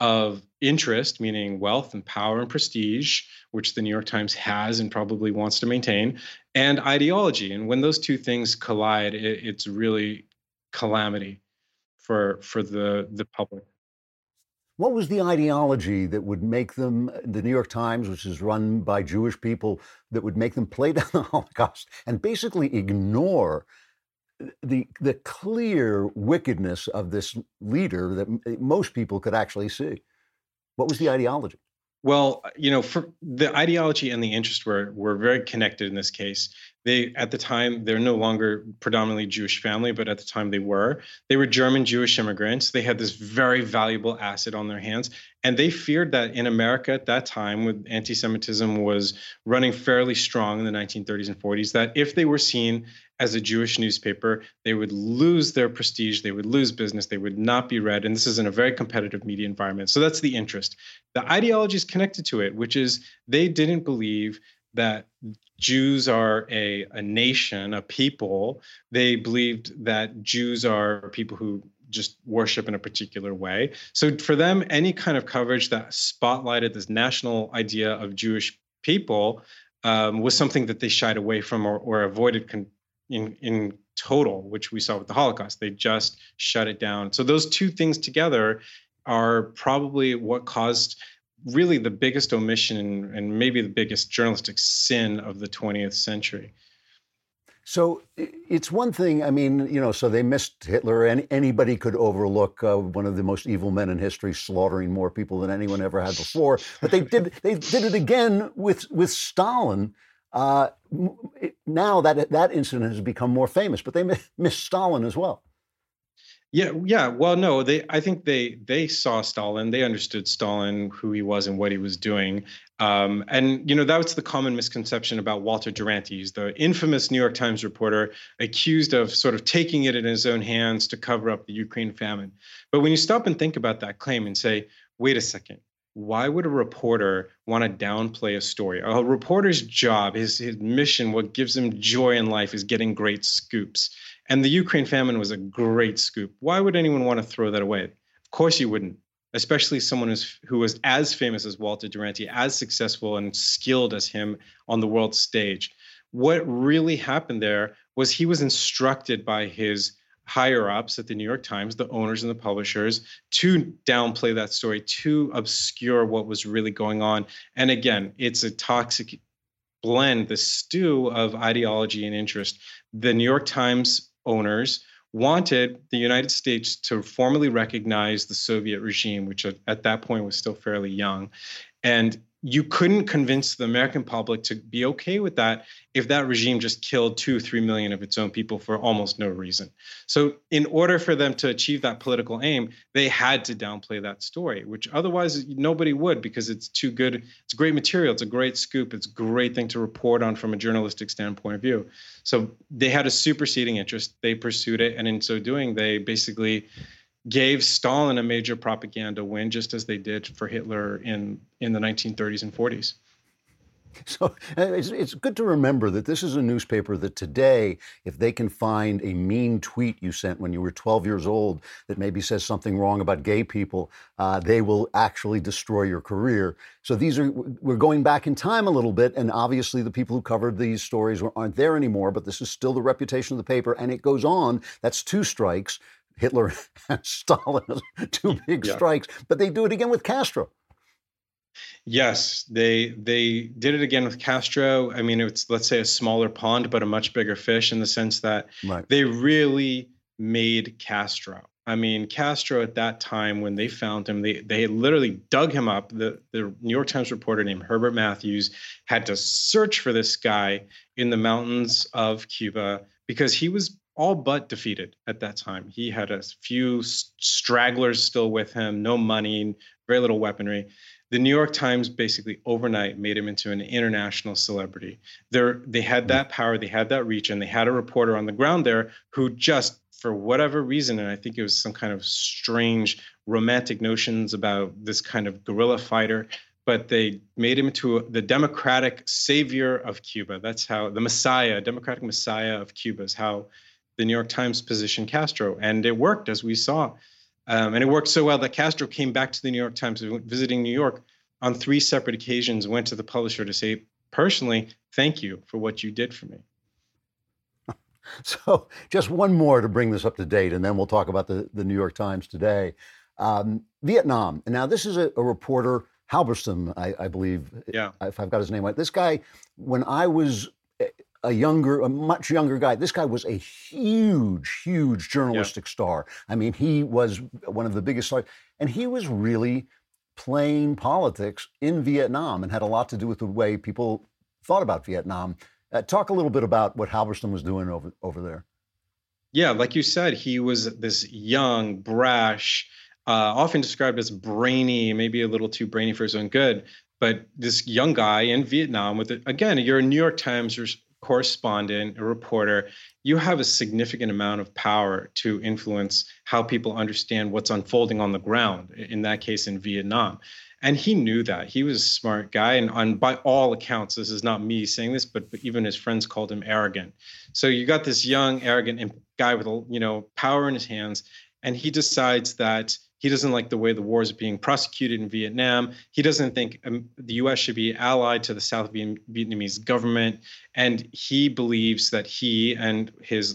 of interest, meaning wealth and power and prestige, which the New York Times has and probably wants to maintain, and ideology. And when those two things collide, it, it's really calamity for for the the public. What was the ideology that would make them, the New York Times, which is run by Jewish people, that would make them play down the Holocaust and basically ignore the the clear wickedness of this leader that most people could actually see? What was the ideology? Well, you know, for the ideology and the interest were were very connected in this case. They, at the time, they're no longer predominantly Jewish family, but at the time they were. They were German Jewish immigrants. They had this very valuable asset on their hands. And they feared that in America at that time, when anti-Semitism was running fairly strong in the nineteen thirties and forties, that if they were seen as a Jewish newspaper, they would lose their prestige, they would lose business, they would not be read. And this is in a very competitive media environment. So that's the interest. The ideology is connected to it, which is they didn't believe that Jews are a, a nation, a people. They believed that Jews are people who just worship in a particular way. So for them, any kind of coverage that spotlighted this national idea of Jewish people um, was something that they shied away from or, or avoided con- in, in total, which we saw with the Holocaust. They just shut it down. So those two things together are probably what caused really the biggest omission and maybe the biggest journalistic sin of the twentieth century. So it's one thing, I mean, you know, so they missed Hitler, and anybody could overlook uh, one of the most evil men in history slaughtering more people than anyone ever had before. But they did they did it again with with Stalin. Uh, it, now that that incident has become more famous, but they missed Stalin as well. Yeah, yeah. Well, no, they. I think they they saw Stalin. They understood Stalin, who he was, and what he was doing. Um, and you know, that's the common misconception about Walter Duranty. He's the infamous New York Times reporter accused of sort of taking it in his own hands to cover up the Ukraine famine. But when you stop and think about that claim and say, wait a second, why would a reporter want to downplay a story? A reporter's job, his his mission, what gives him joy in life, is getting great scoops. And the Ukraine famine was a great scoop. Why would anyone want to throw that away? Of course you wouldn't, especially someone who's, who was as famous as Walter Duranty, as successful and skilled as him on the world stage. What really happened there was he was instructed by his higher-ups at the New York Times, the owners and the publishers, to downplay that story, to obscure what was really going on. And again, it's a toxic blend, the stew of ideology and interest. The New York Times owners wanted the United States to formally recognize the Soviet regime, which at that point was still fairly young. And you couldn't convince the American public to be okay with that if that regime just killed two, three million of its own people for almost no reason. So in order for them to achieve that political aim, they had to downplay that story, which otherwise nobody would, because it's too good. It's great material. It's a great scoop. It's a great thing to report on from a journalistic standpoint of view. So they had a superseding interest. They pursued it. And in so doing, they basically gave Stalin a major propaganda win, just as they did for Hitler in, in the nineteen thirties and forties. So it's, it's good to remember that this is a newspaper that today, if they can find a mean tweet you sent when you were twelve years old that maybe says something wrong about gay people, uh, they will actually destroy your career. So these are, we're going back in time a little bit, and obviously the people who covered these stories aren't there anymore, but this is still the reputation of the paper, and it goes on. That's two strikes. Hitler and Stalin, two big yeah. strikes, but they do it again with Castro. Yes, they they did it again with Castro. I mean, it's, let's say, a smaller pond, but a much bigger fish, in the sense that right. they really made Castro. I mean, Castro at that time, when they found him, they they literally dug him up. The, the New York Times reporter named Herbert Matthews had to search for this guy in the mountains of Cuba because he was all but defeated at that time. He had a few stragglers still with him, no money, very little weaponry. The New York Times basically overnight made him into an international celebrity. They're, they had that power, they had that reach, and they had a reporter on the ground there who just, for whatever reason, and I think it was some kind of strange romantic notions about this kind of guerrilla fighter, but they made him into a, the democratic savior of Cuba. That's how, the messiah, democratic messiah of Cuba is how the New York Times positioned Castro. And it worked, as we saw. Um, and it worked so well that Castro came back to the New York Times, visiting New York on three separate occasions, went to the publisher to say, personally, thank you for what you did for me. So just one more to bring this up to date, and then we'll talk about the, the New York Times today. Um, Vietnam. Now, this is a, a reporter, Halberstam, I, I believe, yeah. if I've got his name right. This guy, when I was a younger, a much younger guy, this guy was a huge, huge journalistic yeah. star. I mean, he was one of the biggest stars, and he was really playing politics in Vietnam and had a lot to do with the way people thought about Vietnam. Uh, talk a little bit about what Halberstam was doing over, over there. Yeah, like you said, he was this young, brash, uh, often described as brainy, maybe a little too brainy for his own good, but this young guy in Vietnam with, it, again, you're a New York Times correspondent, a reporter, you have a significant amount of power to influence how people understand what's unfolding on the ground, in that case in Vietnam. And he knew that. He was a smart guy. And on, by all accounts, this is not me saying this, but, but even his friends called him arrogant. So you got this young, arrogant guy with, you know, power in his hands. And he decides that he doesn't like the way the war is being prosecuted in Vietnam. He doesn't think um, the U S should be allied to the South Vietnamese government. And he believes that he and his,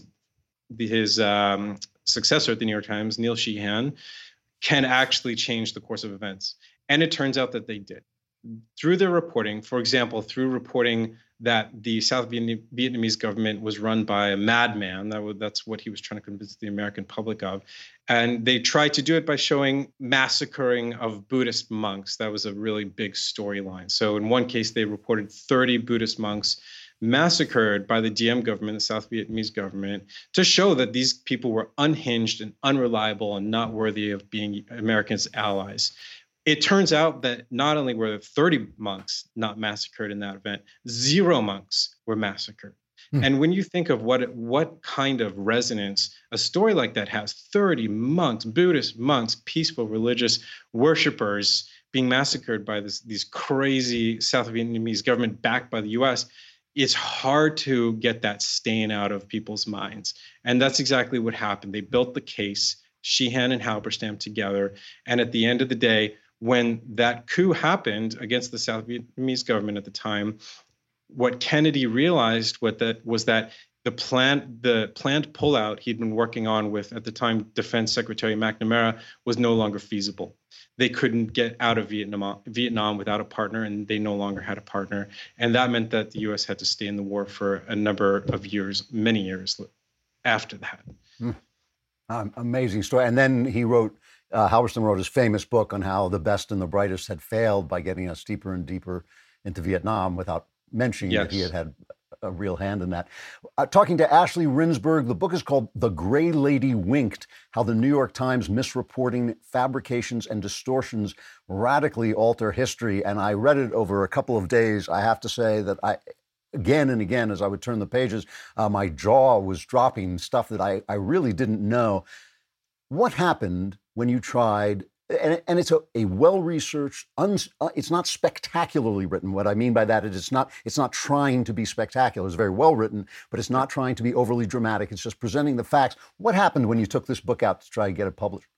his um, successor at the New York Times, Neil Sheehan, can actually change the course of events. And it turns out that they did. Through their reporting, for example, through reporting that the South Vietnamese government was run by a madman, that was, that's what he was trying to convince the American public of. And they tried to do it by showing massacring of Buddhist monks. That was a really big storyline. So in one case, they reported thirty Buddhist monks massacred by the Diem government, the South Vietnamese government, to show that these people were unhinged and unreliable and not worthy of being Americans' allies. It turns out that not only were thirty monks not massacred in that event, zero monks were massacred. Hmm. And when you think of what what kind of resonance a story like that has, thirty monks, Buddhist monks, peaceful religious worshipers being massacred by this, these crazy South Vietnamese government backed by the U S, it's hard to get that stain out of people's minds. And that's exactly what happened. They built the case, Sheehan and Halberstam together. And at the end of the day, when that coup happened against the South Vietnamese government at the time, what Kennedy realized what that was that the plan, the planned pullout he'd been working on with, at the time, Defense Secretary McNamara, was no longer feasible. They couldn't get out of Vietnam, Vietnam without a partner, and they no longer had a partner. And that meant that the U S had to stay in the war for a number of years, many years after that. Mm. Um, amazing story. And then he wrote, Uh, Halberstam wrote his famous book on how the best and the brightest had failed by getting us deeper and deeper into Vietnam, without mentioning yes. that he had had a real hand in that. Uh, talking to Ashley Rinsberg, the book is called The Gray Lady Winked, How the New York Times Misreporting, Fabrications, and Distortions Radically Alter History. And I read it over a couple of days. I have to say that I, again and again, as I would turn the pages, uh, my jaw was dropping, stuff that I, I really didn't know. What happened when you tried, and, and it's a, a well-researched, uns, uh, it's not spectacularly written. What I mean by that is it's not, it's not trying to be spectacular. It's very well written, but it's not trying to be overly dramatic. It's just presenting the facts. What happened when you took this book out to try and get it published?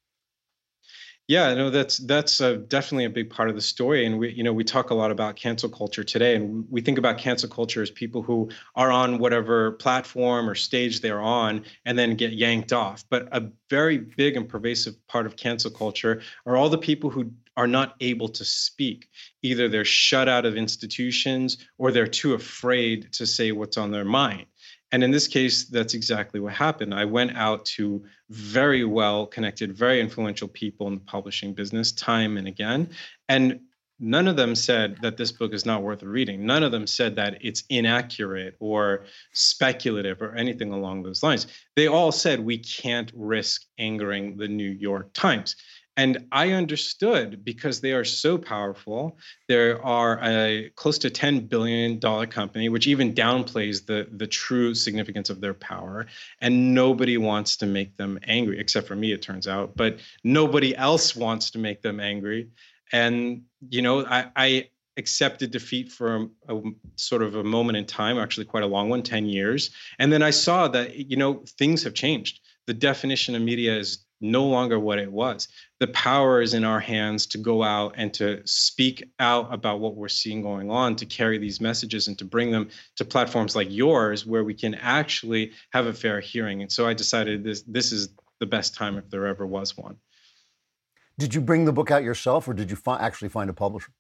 Yeah, no, that's that's uh, definitely a big part of the story. And we, you know, we talk a lot about cancel culture today, and we think about cancel culture as people who are on whatever platform or stage they're on and then get yanked off. But a very big and pervasive part of cancel culture are all the people who are not able to speak. Either they're shut out of institutions or they're too afraid to say what's on their mind. And in this case, that's exactly what happened. I went out to very well-connected, very influential people in the publishing business time and again, and none of them said that this book is not worth reading. None of them said that it's inaccurate or speculative or anything along those lines. They all said we can't risk angering the New York Times. And I understood, because they are so powerful. They are a close to ten billion dollars company, which even downplays the, the true significance of their power. And nobody wants to make them angry, except for me, it turns out. But nobody else wants to make them angry. And, you know, I, I accepted defeat for a, a sort of a moment in time, actually quite a long one, ten years. And then I saw that, you know, things have changed. The definition of media is no longer what it was. The power is in our hands to go out and to speak out about what we're seeing going on, to carry these messages and to bring them to platforms like yours where we can actually have a fair hearing. And so I decided this this is the best time if there ever was one. Did you bring the book out yourself, or did you fi- actually find a publisher?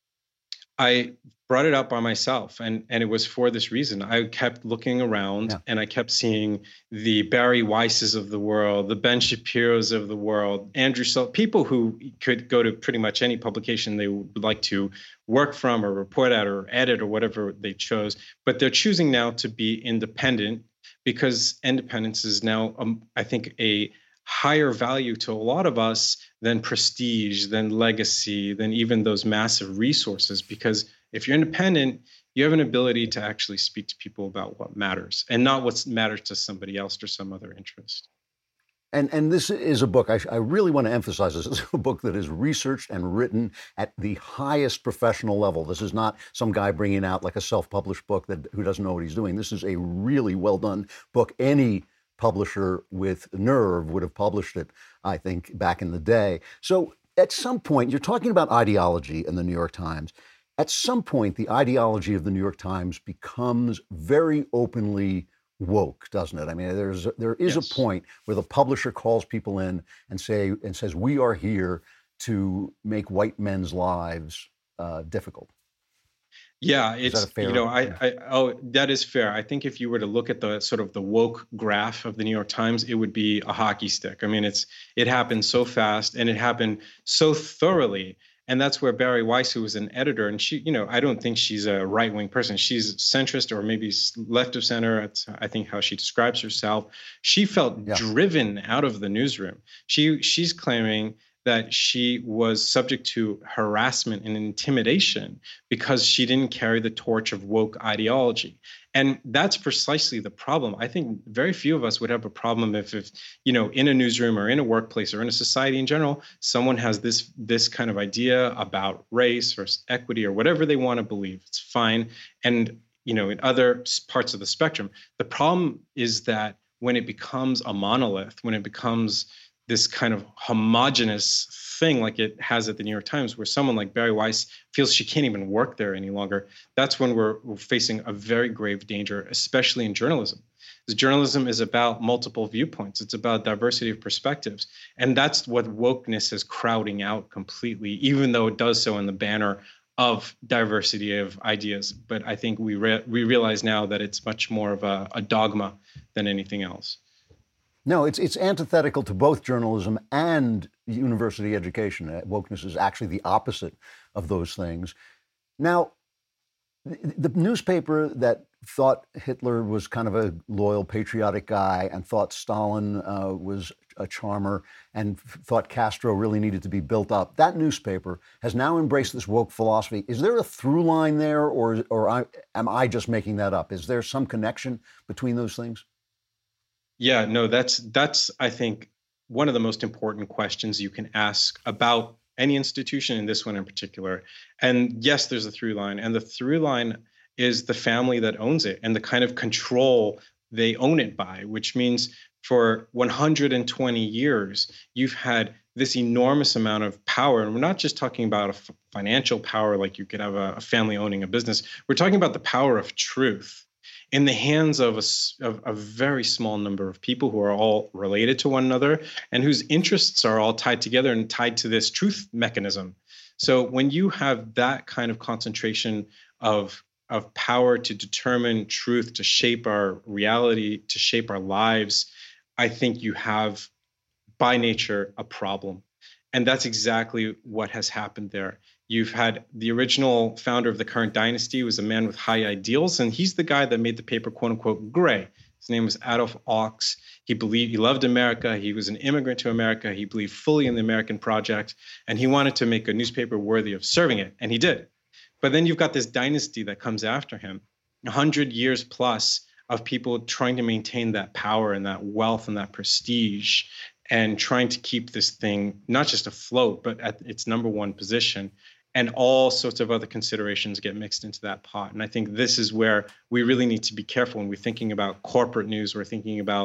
I brought it out by myself, and, and it was for this reason. I kept looking around yeah. and I kept seeing the Barry Weisses of the world, the Ben Shapiros of the world, Andrew Sullivan, people who could go to pretty much any publication they would like to work from or report at or edit or whatever they chose. But they're choosing now to be independent because independence is now, um, I think, a higher value to a lot of us than prestige, than legacy, than even those massive resources. Because if you're independent, you have an ability to actually speak to people about what matters and not what matters to somebody else or some other interest. And and this is a book, I, I really want to emphasize this, this is a book that is researched and written at the highest professional level. This is not some guy bringing out like a self-published book that who doesn't know what he's doing. This is a really well done book. Any publisher with nerve would have published it, I think, back in the day. So at some point, you're talking about ideology in the New York Times. At some point, the ideology of the New York Times becomes very openly woke, doesn't it? I mean, there's there is yes. a point where the publisher calls people in and say and says, "We are here to make white men's lives uh, difficult." Yeah, it's, you know, I, I, oh, that is fair. I think if you were to look at the sort of the woke graph of the New York Times, it would be a hockey stick. I mean, it's, it happened so fast and it happened so thoroughly. And that's where Barry Weiss, who was an editor, and she, you know, I don't think she's a right-wing person. She's centrist or maybe left of center. That's, I think, how she describes herself. She felt yeah. driven out of the newsroom. She, she's claiming that she was subject to harassment and intimidation because she didn't carry the torch of woke ideology. And that's precisely the problem. I think very few of us would have a problem if, if, you know, in a newsroom or in a workplace or in a society in general, someone has this, this kind of idea about race or equity or whatever they want to believe. It's fine. And, you know, in other parts of the spectrum, the problem is that when it becomes a monolith, when it becomes this kind of homogenous thing like it has at the New York Times, where someone like Barry Weiss feels she can't even work there any longer, that's when we're, we're facing a very grave danger, especially in journalism. Because journalism is about multiple viewpoints. It's about diversity of perspectives. And that's what wokeness is crowding out completely, even though it does so in the banner of diversity of ideas. But I think we, re- we realize now that it's much more of a, a dogma than anything else. No, it's it's antithetical to both journalism and university education. Wokeness is actually the opposite of those things. Now, the, the newspaper that thought Hitler was kind of a loyal, patriotic guy and thought Stalin uh, was a charmer and thought Castro really needed to be built up, that newspaper has now embraced this woke philosophy. Is there a through line there, or, or I, am I just making that up? Is there some connection between those things? Yeah, no, that's, that's I think, one of the most important questions you can ask about any institution, and this one in particular. And yes, there's a through line. And the through line is the family that owns it and the kind of control they own it by, which means for one hundred twenty years, you've had this enormous amount of power. And we're not just talking about a f- financial power like you could have a, a family owning a business. We're talking about the power of truth in the hands of a, of a very small number of people who are all related to one another and whose interests are all tied together and tied to this truth mechanism. So when you have that kind of concentration of, of power to determine truth, to shape our reality, to shape our lives, I think you have, by nature, a problem. And that's exactly what has happened there. You've had the original founder of the current dynasty was a man with high ideals, and he's the guy that made the paper, quote unquote, gray. His name was Adolf Ochs. He believed, he loved America. He was an immigrant to America. He believed fully in the American project, and he wanted to make a newspaper worthy of serving it, and he did. But then you've got this dynasty that comes after him, a hundred years plus of people trying to maintain that power and that wealth and that prestige, and trying to keep this thing not just afloat, but at its number one position. And all sorts of other considerations get mixed into that pot. And I think this is where we really need to be careful when we're thinking about corporate news, we're thinking about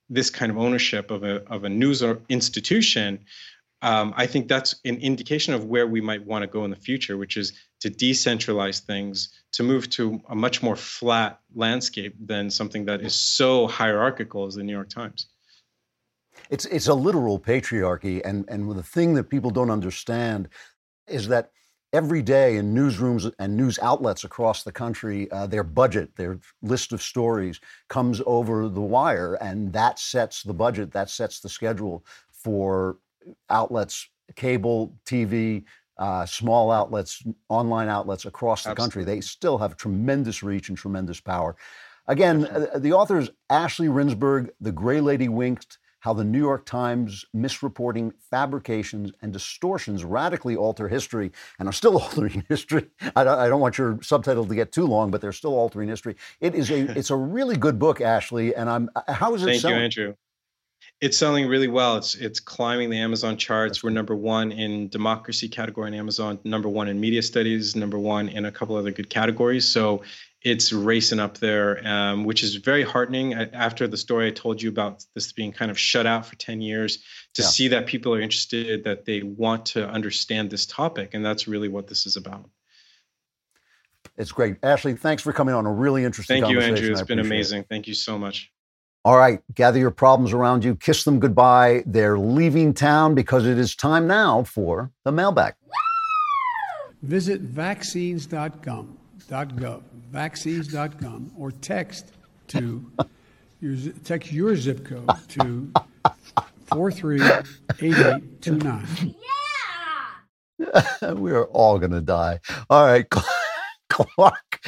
this kind of ownership of a of a news institution, um, I think that's an indication of where we might want to go in the future, which is to decentralize things, to move to a much more flat landscape than something that is so hierarchical as the New York Times. It's it's a literal patriarchy, and and the thing that people don't understand is that every day in newsrooms and news outlets across the country, uh, their budget, their list of stories comes over the wire, and that sets the budget, that sets the schedule for outlets, cable, T V, uh, small outlets, online outlets across the Absolutely. country. They still have tremendous reach and tremendous power. Again, uh, the author is Ashley Rindsberg, The Gray Lady Winked: How the New York Times Misreporting, Fabrications, and Distortions Radically Alter History, and are still altering history. I don't, I don't want your subtitle to get too long, but they're still altering history. It is a, it's a really good book, Ashley. And I'm, how is it Thank selling? you, Andrew. It's selling really well. It's it's climbing the Amazon charts. We're number one in democracy category in Amazon, number one in media studies, number one in a couple other good categories. So it's racing up there, um, which is very heartening. After the story I told you about this being kind of shut out for ten years, to yeah. see that people are interested, that they want to understand this topic. And that's really what this is about. It's great. Ashley, thanks for coming on. A really interesting Thank you, conversation. Andrew. It's been amazing. It. Thank you so much. All right, gather your problems around you, kiss them goodbye. They're leaving town because it is time now for the mailbag. Visit vaccines dot gov, vaccines dot gov, or text to your text your zip code to four three eight eight two nine. Yeah! We are all going to die. All right, Clark.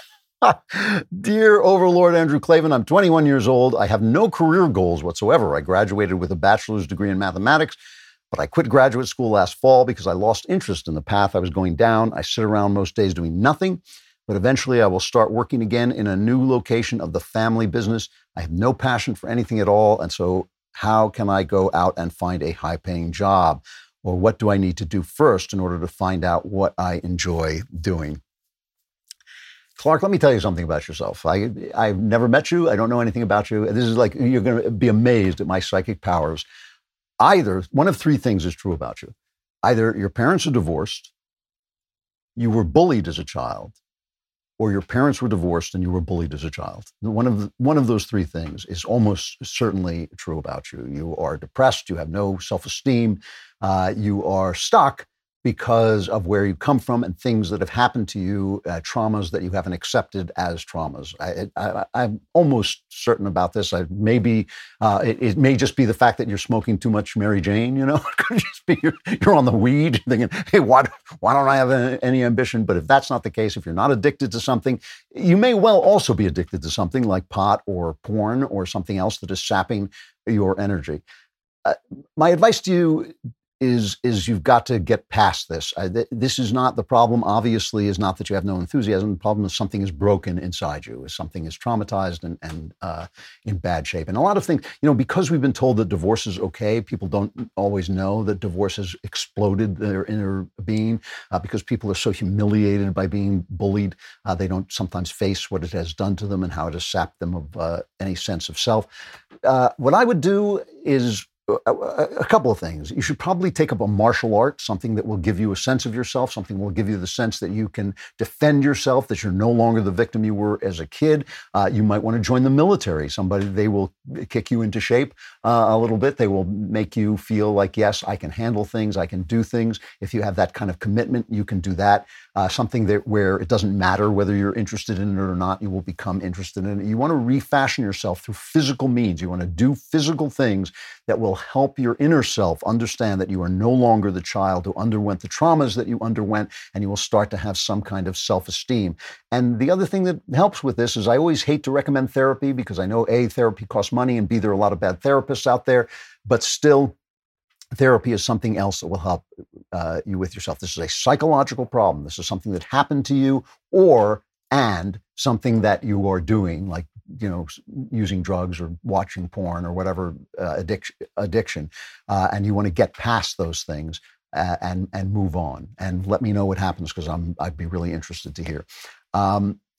Dear Overlord Andrew Klavan, I'm twenty-one years old. I have no career goals whatsoever. I graduated with a bachelor's degree in mathematics, but I quit graduate school last fall because I lost interest in the path I was going down. I sit around most days doing nothing, but eventually I will start working again in a new location of the family business. I have no passion for anything at all, and so how can I go out and find a high-paying job? Or what do I need to do first in order to find out what I enjoy doing? Clark, let me tell you something about yourself. I, I've never met you. I don't know anything about you. This is like, you're going to be amazed at my psychic powers. Either, one of three things is true about you. Either your parents are divorced, you were bullied as a child, or your parents were divorced and you were bullied as a child. One of, the, one of those three things is almost certainly true about you. You are depressed, you have no self-esteem, uh, you are stuck because of where you come from and things that have happened to you, uh, traumas that you haven't accepted as traumas. I, I, I'm almost certain about this. I maybe uh, it, it may just be the fact that you're smoking too much Mary Jane. You know, it could just be you're, you're on the weed, thinking, "Hey, why why don't I have a, any ambition?" But if that's not the case, if you're not addicted to something, you may well also be addicted to something like pot or porn or something else that is sapping your energy. Uh, my advice to you is is you've got to get past this. I, th- this is not the problem, obviously, is not that you have no enthusiasm. The problem is something is broken inside you, is something is traumatized and, and uh, in bad shape. And a lot of things, you know, because we've been told that divorce is okay, people don't always know that divorce has exploded their inner being uh, because people are so humiliated by being bullied. Uh, they don't sometimes face what it has done to them and how it has sapped them of uh, any sense of self. Uh, what I would do is A, a couple of things. You should probably take up a martial art, something that will give you a sense of yourself, something that will give you the sense that you can defend yourself, that you're no longer the victim you were as a kid. Uh, you might want to join the military. Somebody, they will kick you into shape uh, a little bit. They will make you feel like, yes, I can handle things, I can do things. If you have that kind of commitment, you can do that. Uh, something that where it doesn't matter whether you're interested in it or not, you will become interested in it. You want to refashion yourself through physical means. You want to do physical things that will help your inner self understand that you are no longer the child who underwent the traumas that you underwent, and you will start to have some kind of self-esteem. And the other thing that helps with this is I always hate to recommend therapy because I know A, therapy costs money, and B, there are a lot of bad therapists out there, but still, therapy is something else that will help uh, you with yourself. This is a psychological problem. This is something that happened to you, or and something that you are doing, like, you know, using drugs or watching porn or whatever uh, addiction, addiction, uh, and you want to get past those things uh, and and move on. And let me know what happens because I'm I'd be really interested to hear. Um,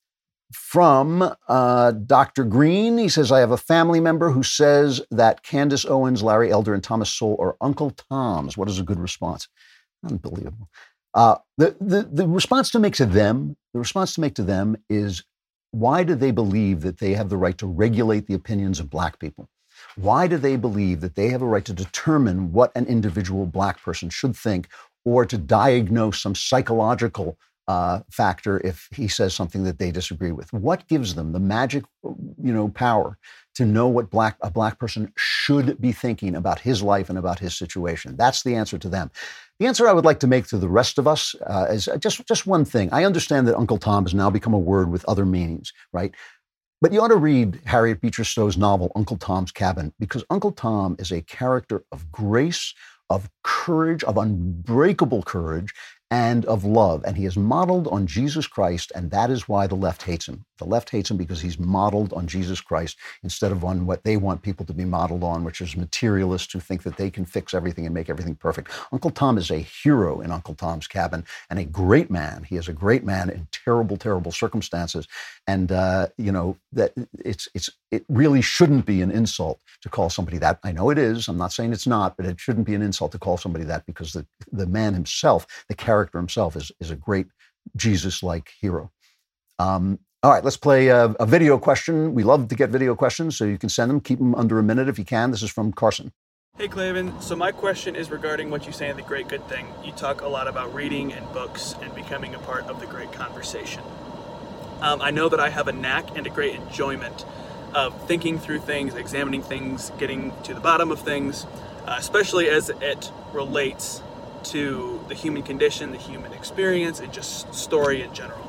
from uh, Doctor Green. He says, I have a family member who says that Candace Owens, Larry Elder, and Thomas Sowell are Uncle Toms. What is a good response? Unbelievable. Uh, the, the, the response to make to them, the response to make to them is, why do they believe that they have the right to regulate the opinions of black people? Why do they believe that they have a right to determine what an individual black person should think, or to diagnose some psychological uh, factor if he says something that they disagree with? What gives them the magic, you know, power to know what black a black person should be thinking about his life and about his situation? That's the answer to them. The answer I would like to make to the rest of us uh, is just, just one thing. I understand that Uncle Tom has now become a word with other meanings, right? But you ought to read Harriet Beecher Stowe's novel, Uncle Tom's Cabin, because Uncle Tom is a character of grace, of courage, of unbreakable courage, and of love. And he is modeled on Jesus Christ, and that is why the left hates him. The left hates him because he's modeled on Jesus Christ instead of on what they want people to be modeled on, which is materialists who think that they can fix everything and make everything perfect. Uncle Tom is a hero in Uncle Tom's Cabin and a great man. He is a great man in terrible, terrible circumstances. And, uh, you know, that it's it's it really shouldn't be an insult to call somebody that. I know it is. I'm not saying it's not, but it shouldn't be an insult to call somebody that, because the, the man himself, the character himself, is, is a great Jesus-like hero. Um, all right, let's play a, a video question. We love to get video questions, so you can send them. Keep them under a minute if you can. This is from Carson. Hey, Klavan. So my question is regarding what you say in The Great Good Thing. You talk a lot about reading and books and becoming a part of the great conversation. Um, I know that I have a knack and a great enjoyment of thinking through things, examining things, getting to the bottom of things, uh, especially as it relates to the human condition, the human experience, and just story in general.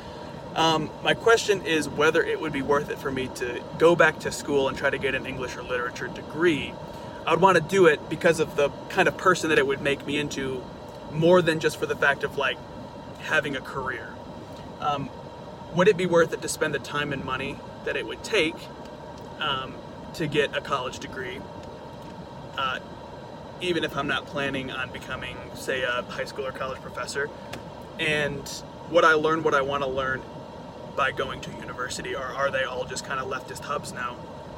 Um, my question is whether it would be worth it for me to go back to school and try to get an English or literature degree. I would want to do it because of the kind of person that it would make me into, more than just for the fact of like having a career. Um, would it be worth it to spend the time and money that it would take um, to get a college degree, uh, even if I'm not planning on becoming, say, a high school or college professor? And would I learn what I want to learn by going to university, or are they all just kind of leftist hubs now?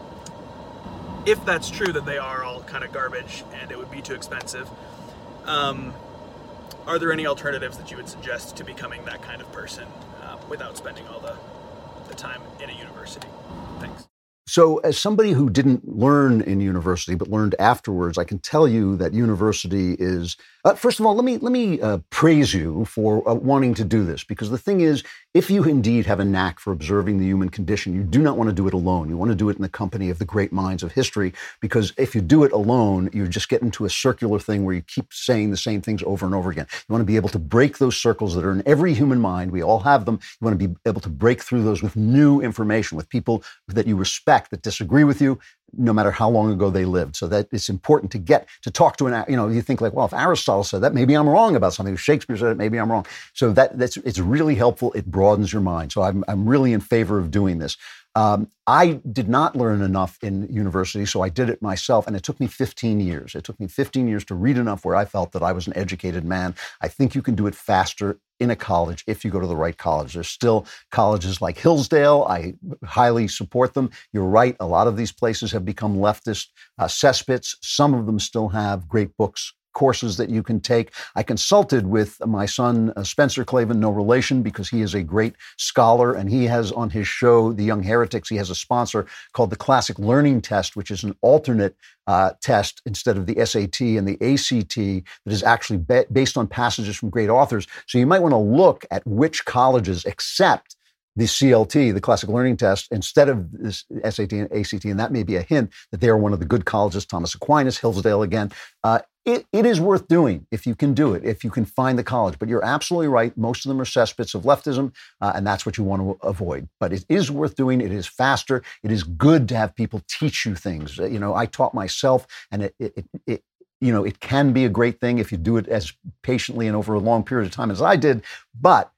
If that's true, that they are all kind of garbage and it would be too expensive, um, are there any alternatives that you would suggest to becoming that kind of person uh, without spending all the, the time in a university? Thanks. So as somebody who didn't learn in university but learned afterwards, I can tell you that university is, uh, first of all, let me let me uh, praise you for uh, wanting to do this, because the thing is, if you indeed have a knack for observing the human condition, you do not want to do it alone. You want to do it in the company of the great minds of history, because if you do it alone, you just get into a circular thing where you keep saying the same things over and over again. You want to be able to break those circles that are in every human mind. We all have them. You want to be able to break through those with new information, with people that you respect, that disagree with you, no matter how long ago they lived. So that it's important to get to talk to an, you know, you think like, well, if Aristotle said that, maybe I'm wrong about something. If Shakespeare said it, maybe I'm wrong. So that that's it's really helpful. It broadens your mind. So I'm I'm really in favor of doing this. Um, I did not learn enough in university, so I did it myself, and it took me fifteen years. It took me fifteen years to read enough where I felt that I was an educated man. I think you can do it faster in a college if you go to the right college. There's still colleges like Hillsdale. I highly support them. You're right. A lot of these places have become leftist uh, cesspits. Some of them still have great books, courses that you can take. I consulted with my son, uh, Spencer Klavan, no relation, because he is a great scholar, and he has on his show, The Young Heretics, he has a sponsor called the Classic Learning Test, which is an alternate uh, test instead of the S A T and the A C T that is actually be- based on passages from great authors. So you might want to look at which colleges accept the C L T, the Classic Learning Test, instead of this S A T and A C T, and that may be a hint that they are one of the good colleges. Thomas Aquinas, Hillsdale again. Uh, it, it is worth doing if you can do it, if you can find the college. But you're absolutely right. Most of them are cesspits of leftism, uh, and that's what you want to avoid. But it is worth doing. It is faster. It is good to have people teach you things. Uh, you know, I taught myself, and it, it, it, it you know, it can be a great thing if you do it as patiently and over a long period of time as I did. But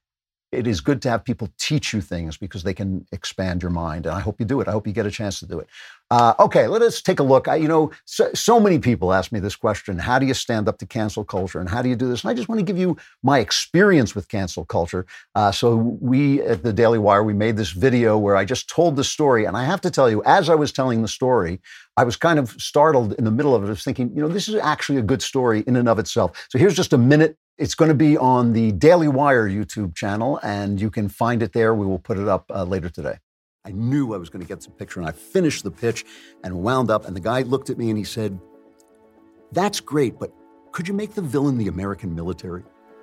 It is good to have people teach you things because they can expand your mind. And I hope you do it. I hope you get a chance to do it. Uh, okay, let us take a look. I, you know, so, so many people ask me this question: how do you stand up to cancel culture, and how do you do this? And I just want to give you my experience with cancel culture. Uh, so we at the Daily Wire, we made this video where I just told the story. And I have to tell you, as I was telling the story, I was kind of startled in the middle of it. I was thinking, you know, this is actually a good story in and of itself. So here's just a minute. It's going to be on the Daily Wire YouTube channel, and you can find it there. We will put it up uh, later today. I knew I was going to get some picture, and I finished the pitch and wound up, and the guy looked at me and he said, "That's great, but could you make the villain the American military?"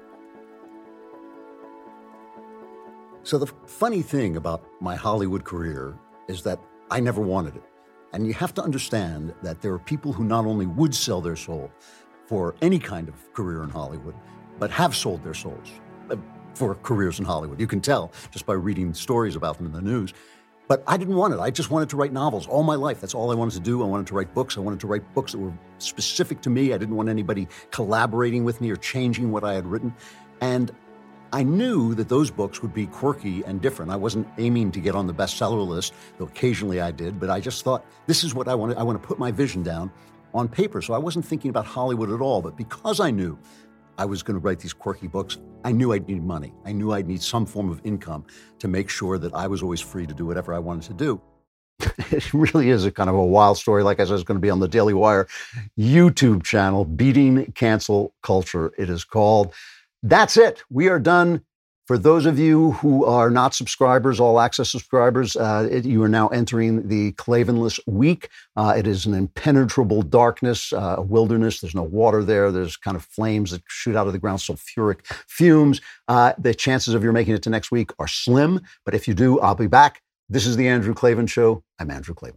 So the funny thing about my Hollywood career is that I never wanted it. And you have to understand that there are people who not only would sell their soul for any kind of career in Hollywood, but have sold their souls for careers in Hollywood. You can tell just by reading stories about them in the news. But I didn't want it. I just wanted to write novels all my life. That's all I wanted to do. I wanted to write books. I wanted to write books that were specific to me. I didn't want anybody collaborating with me or changing what I had written. And I knew that those books would be quirky and different. I wasn't aiming to get on the bestseller list, though occasionally I did. But I just thought, this is what I wanted. I want to put my vision down on paper. So I wasn't thinking about Hollywood at all. But because I knew I was going to write these quirky books, I knew I'd need money. I knew I'd need some form of income to make sure that I was always free to do whatever I wanted to do. It really is a kind of a wild story. Like I said, it's going to be on the Daily Wire YouTube channel, Beating Cancel Culture, it is called. That's it. We are done. For those of you who are not subscribers, all access subscribers, uh, it, you are now entering the Klavanless week. Uh, it is an impenetrable darkness, uh, a wilderness. There's no water there. There's kind of flames that shoot out of the ground, sulfuric fumes. Uh, the chances of your making it to next week are slim. But if you do, I'll be back. This is the Andrew Klavan Show. I'm Andrew Klavan.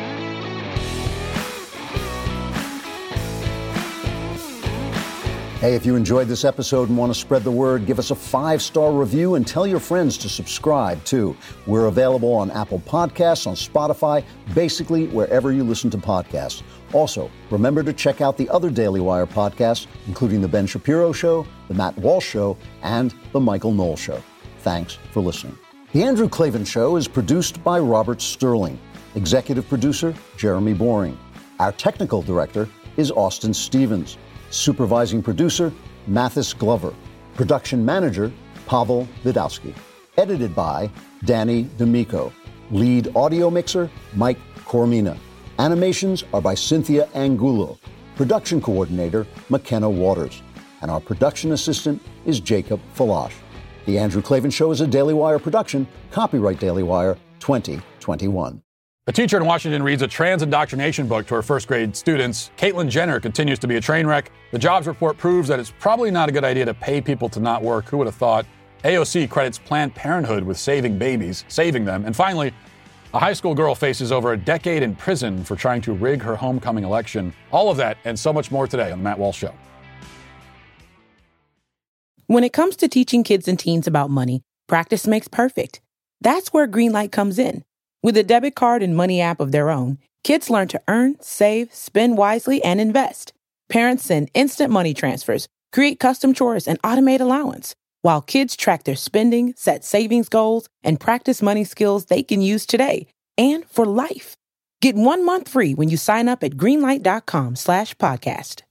Hey, if you enjoyed this episode and want to spread the word, give us a five-star review and tell your friends to subscribe, too. We're available on Apple Podcasts, on Spotify, basically wherever you listen to podcasts. Also, remember to check out the other Daily Wire podcasts, including The Ben Shapiro Show, The Matt Walsh Show, and The Michael Knowles Show. Thanks for listening. The Andrew Klavan Show is produced by Robert Sterling. Executive producer, Jeremy Boring. Our technical director is Austin Stevens. Supervising producer, Mathis Glover. Production manager, Pavel Vidowski. Edited by Danny D'Amico. Lead audio mixer, Mike Coromina. Animations are by Cynthia Angulo. Production coordinator, McKenna Waters. And our production assistant is Jacob Falash. The Andrew Klavan Show is a Daily Wire production. Copyright Daily Wire twenty twenty-one. A teacher in Washington reads a trans indoctrination book to her first grade students. Caitlyn Jenner continues to be a train wreck. The jobs report proves that it's probably not a good idea to pay people to not work. Who would have thought? A O C credits Planned Parenthood with saving babies, saving them. And finally, a high school girl faces over a decade in prison for trying to rig her homecoming election. All of that and so much more today on The Matt Walsh Show. When it comes to teaching kids and teens about money, practice makes perfect. That's where Greenlight comes in. With a debit card and money app of their own, kids learn to earn, save, spend wisely, and invest. Parents send instant money transfers, create custom chores, and automate allowance, while kids track their spending, set savings goals, and practice money skills they can use today and for life. Get one month free when you sign up at greenlight.com slash podcast.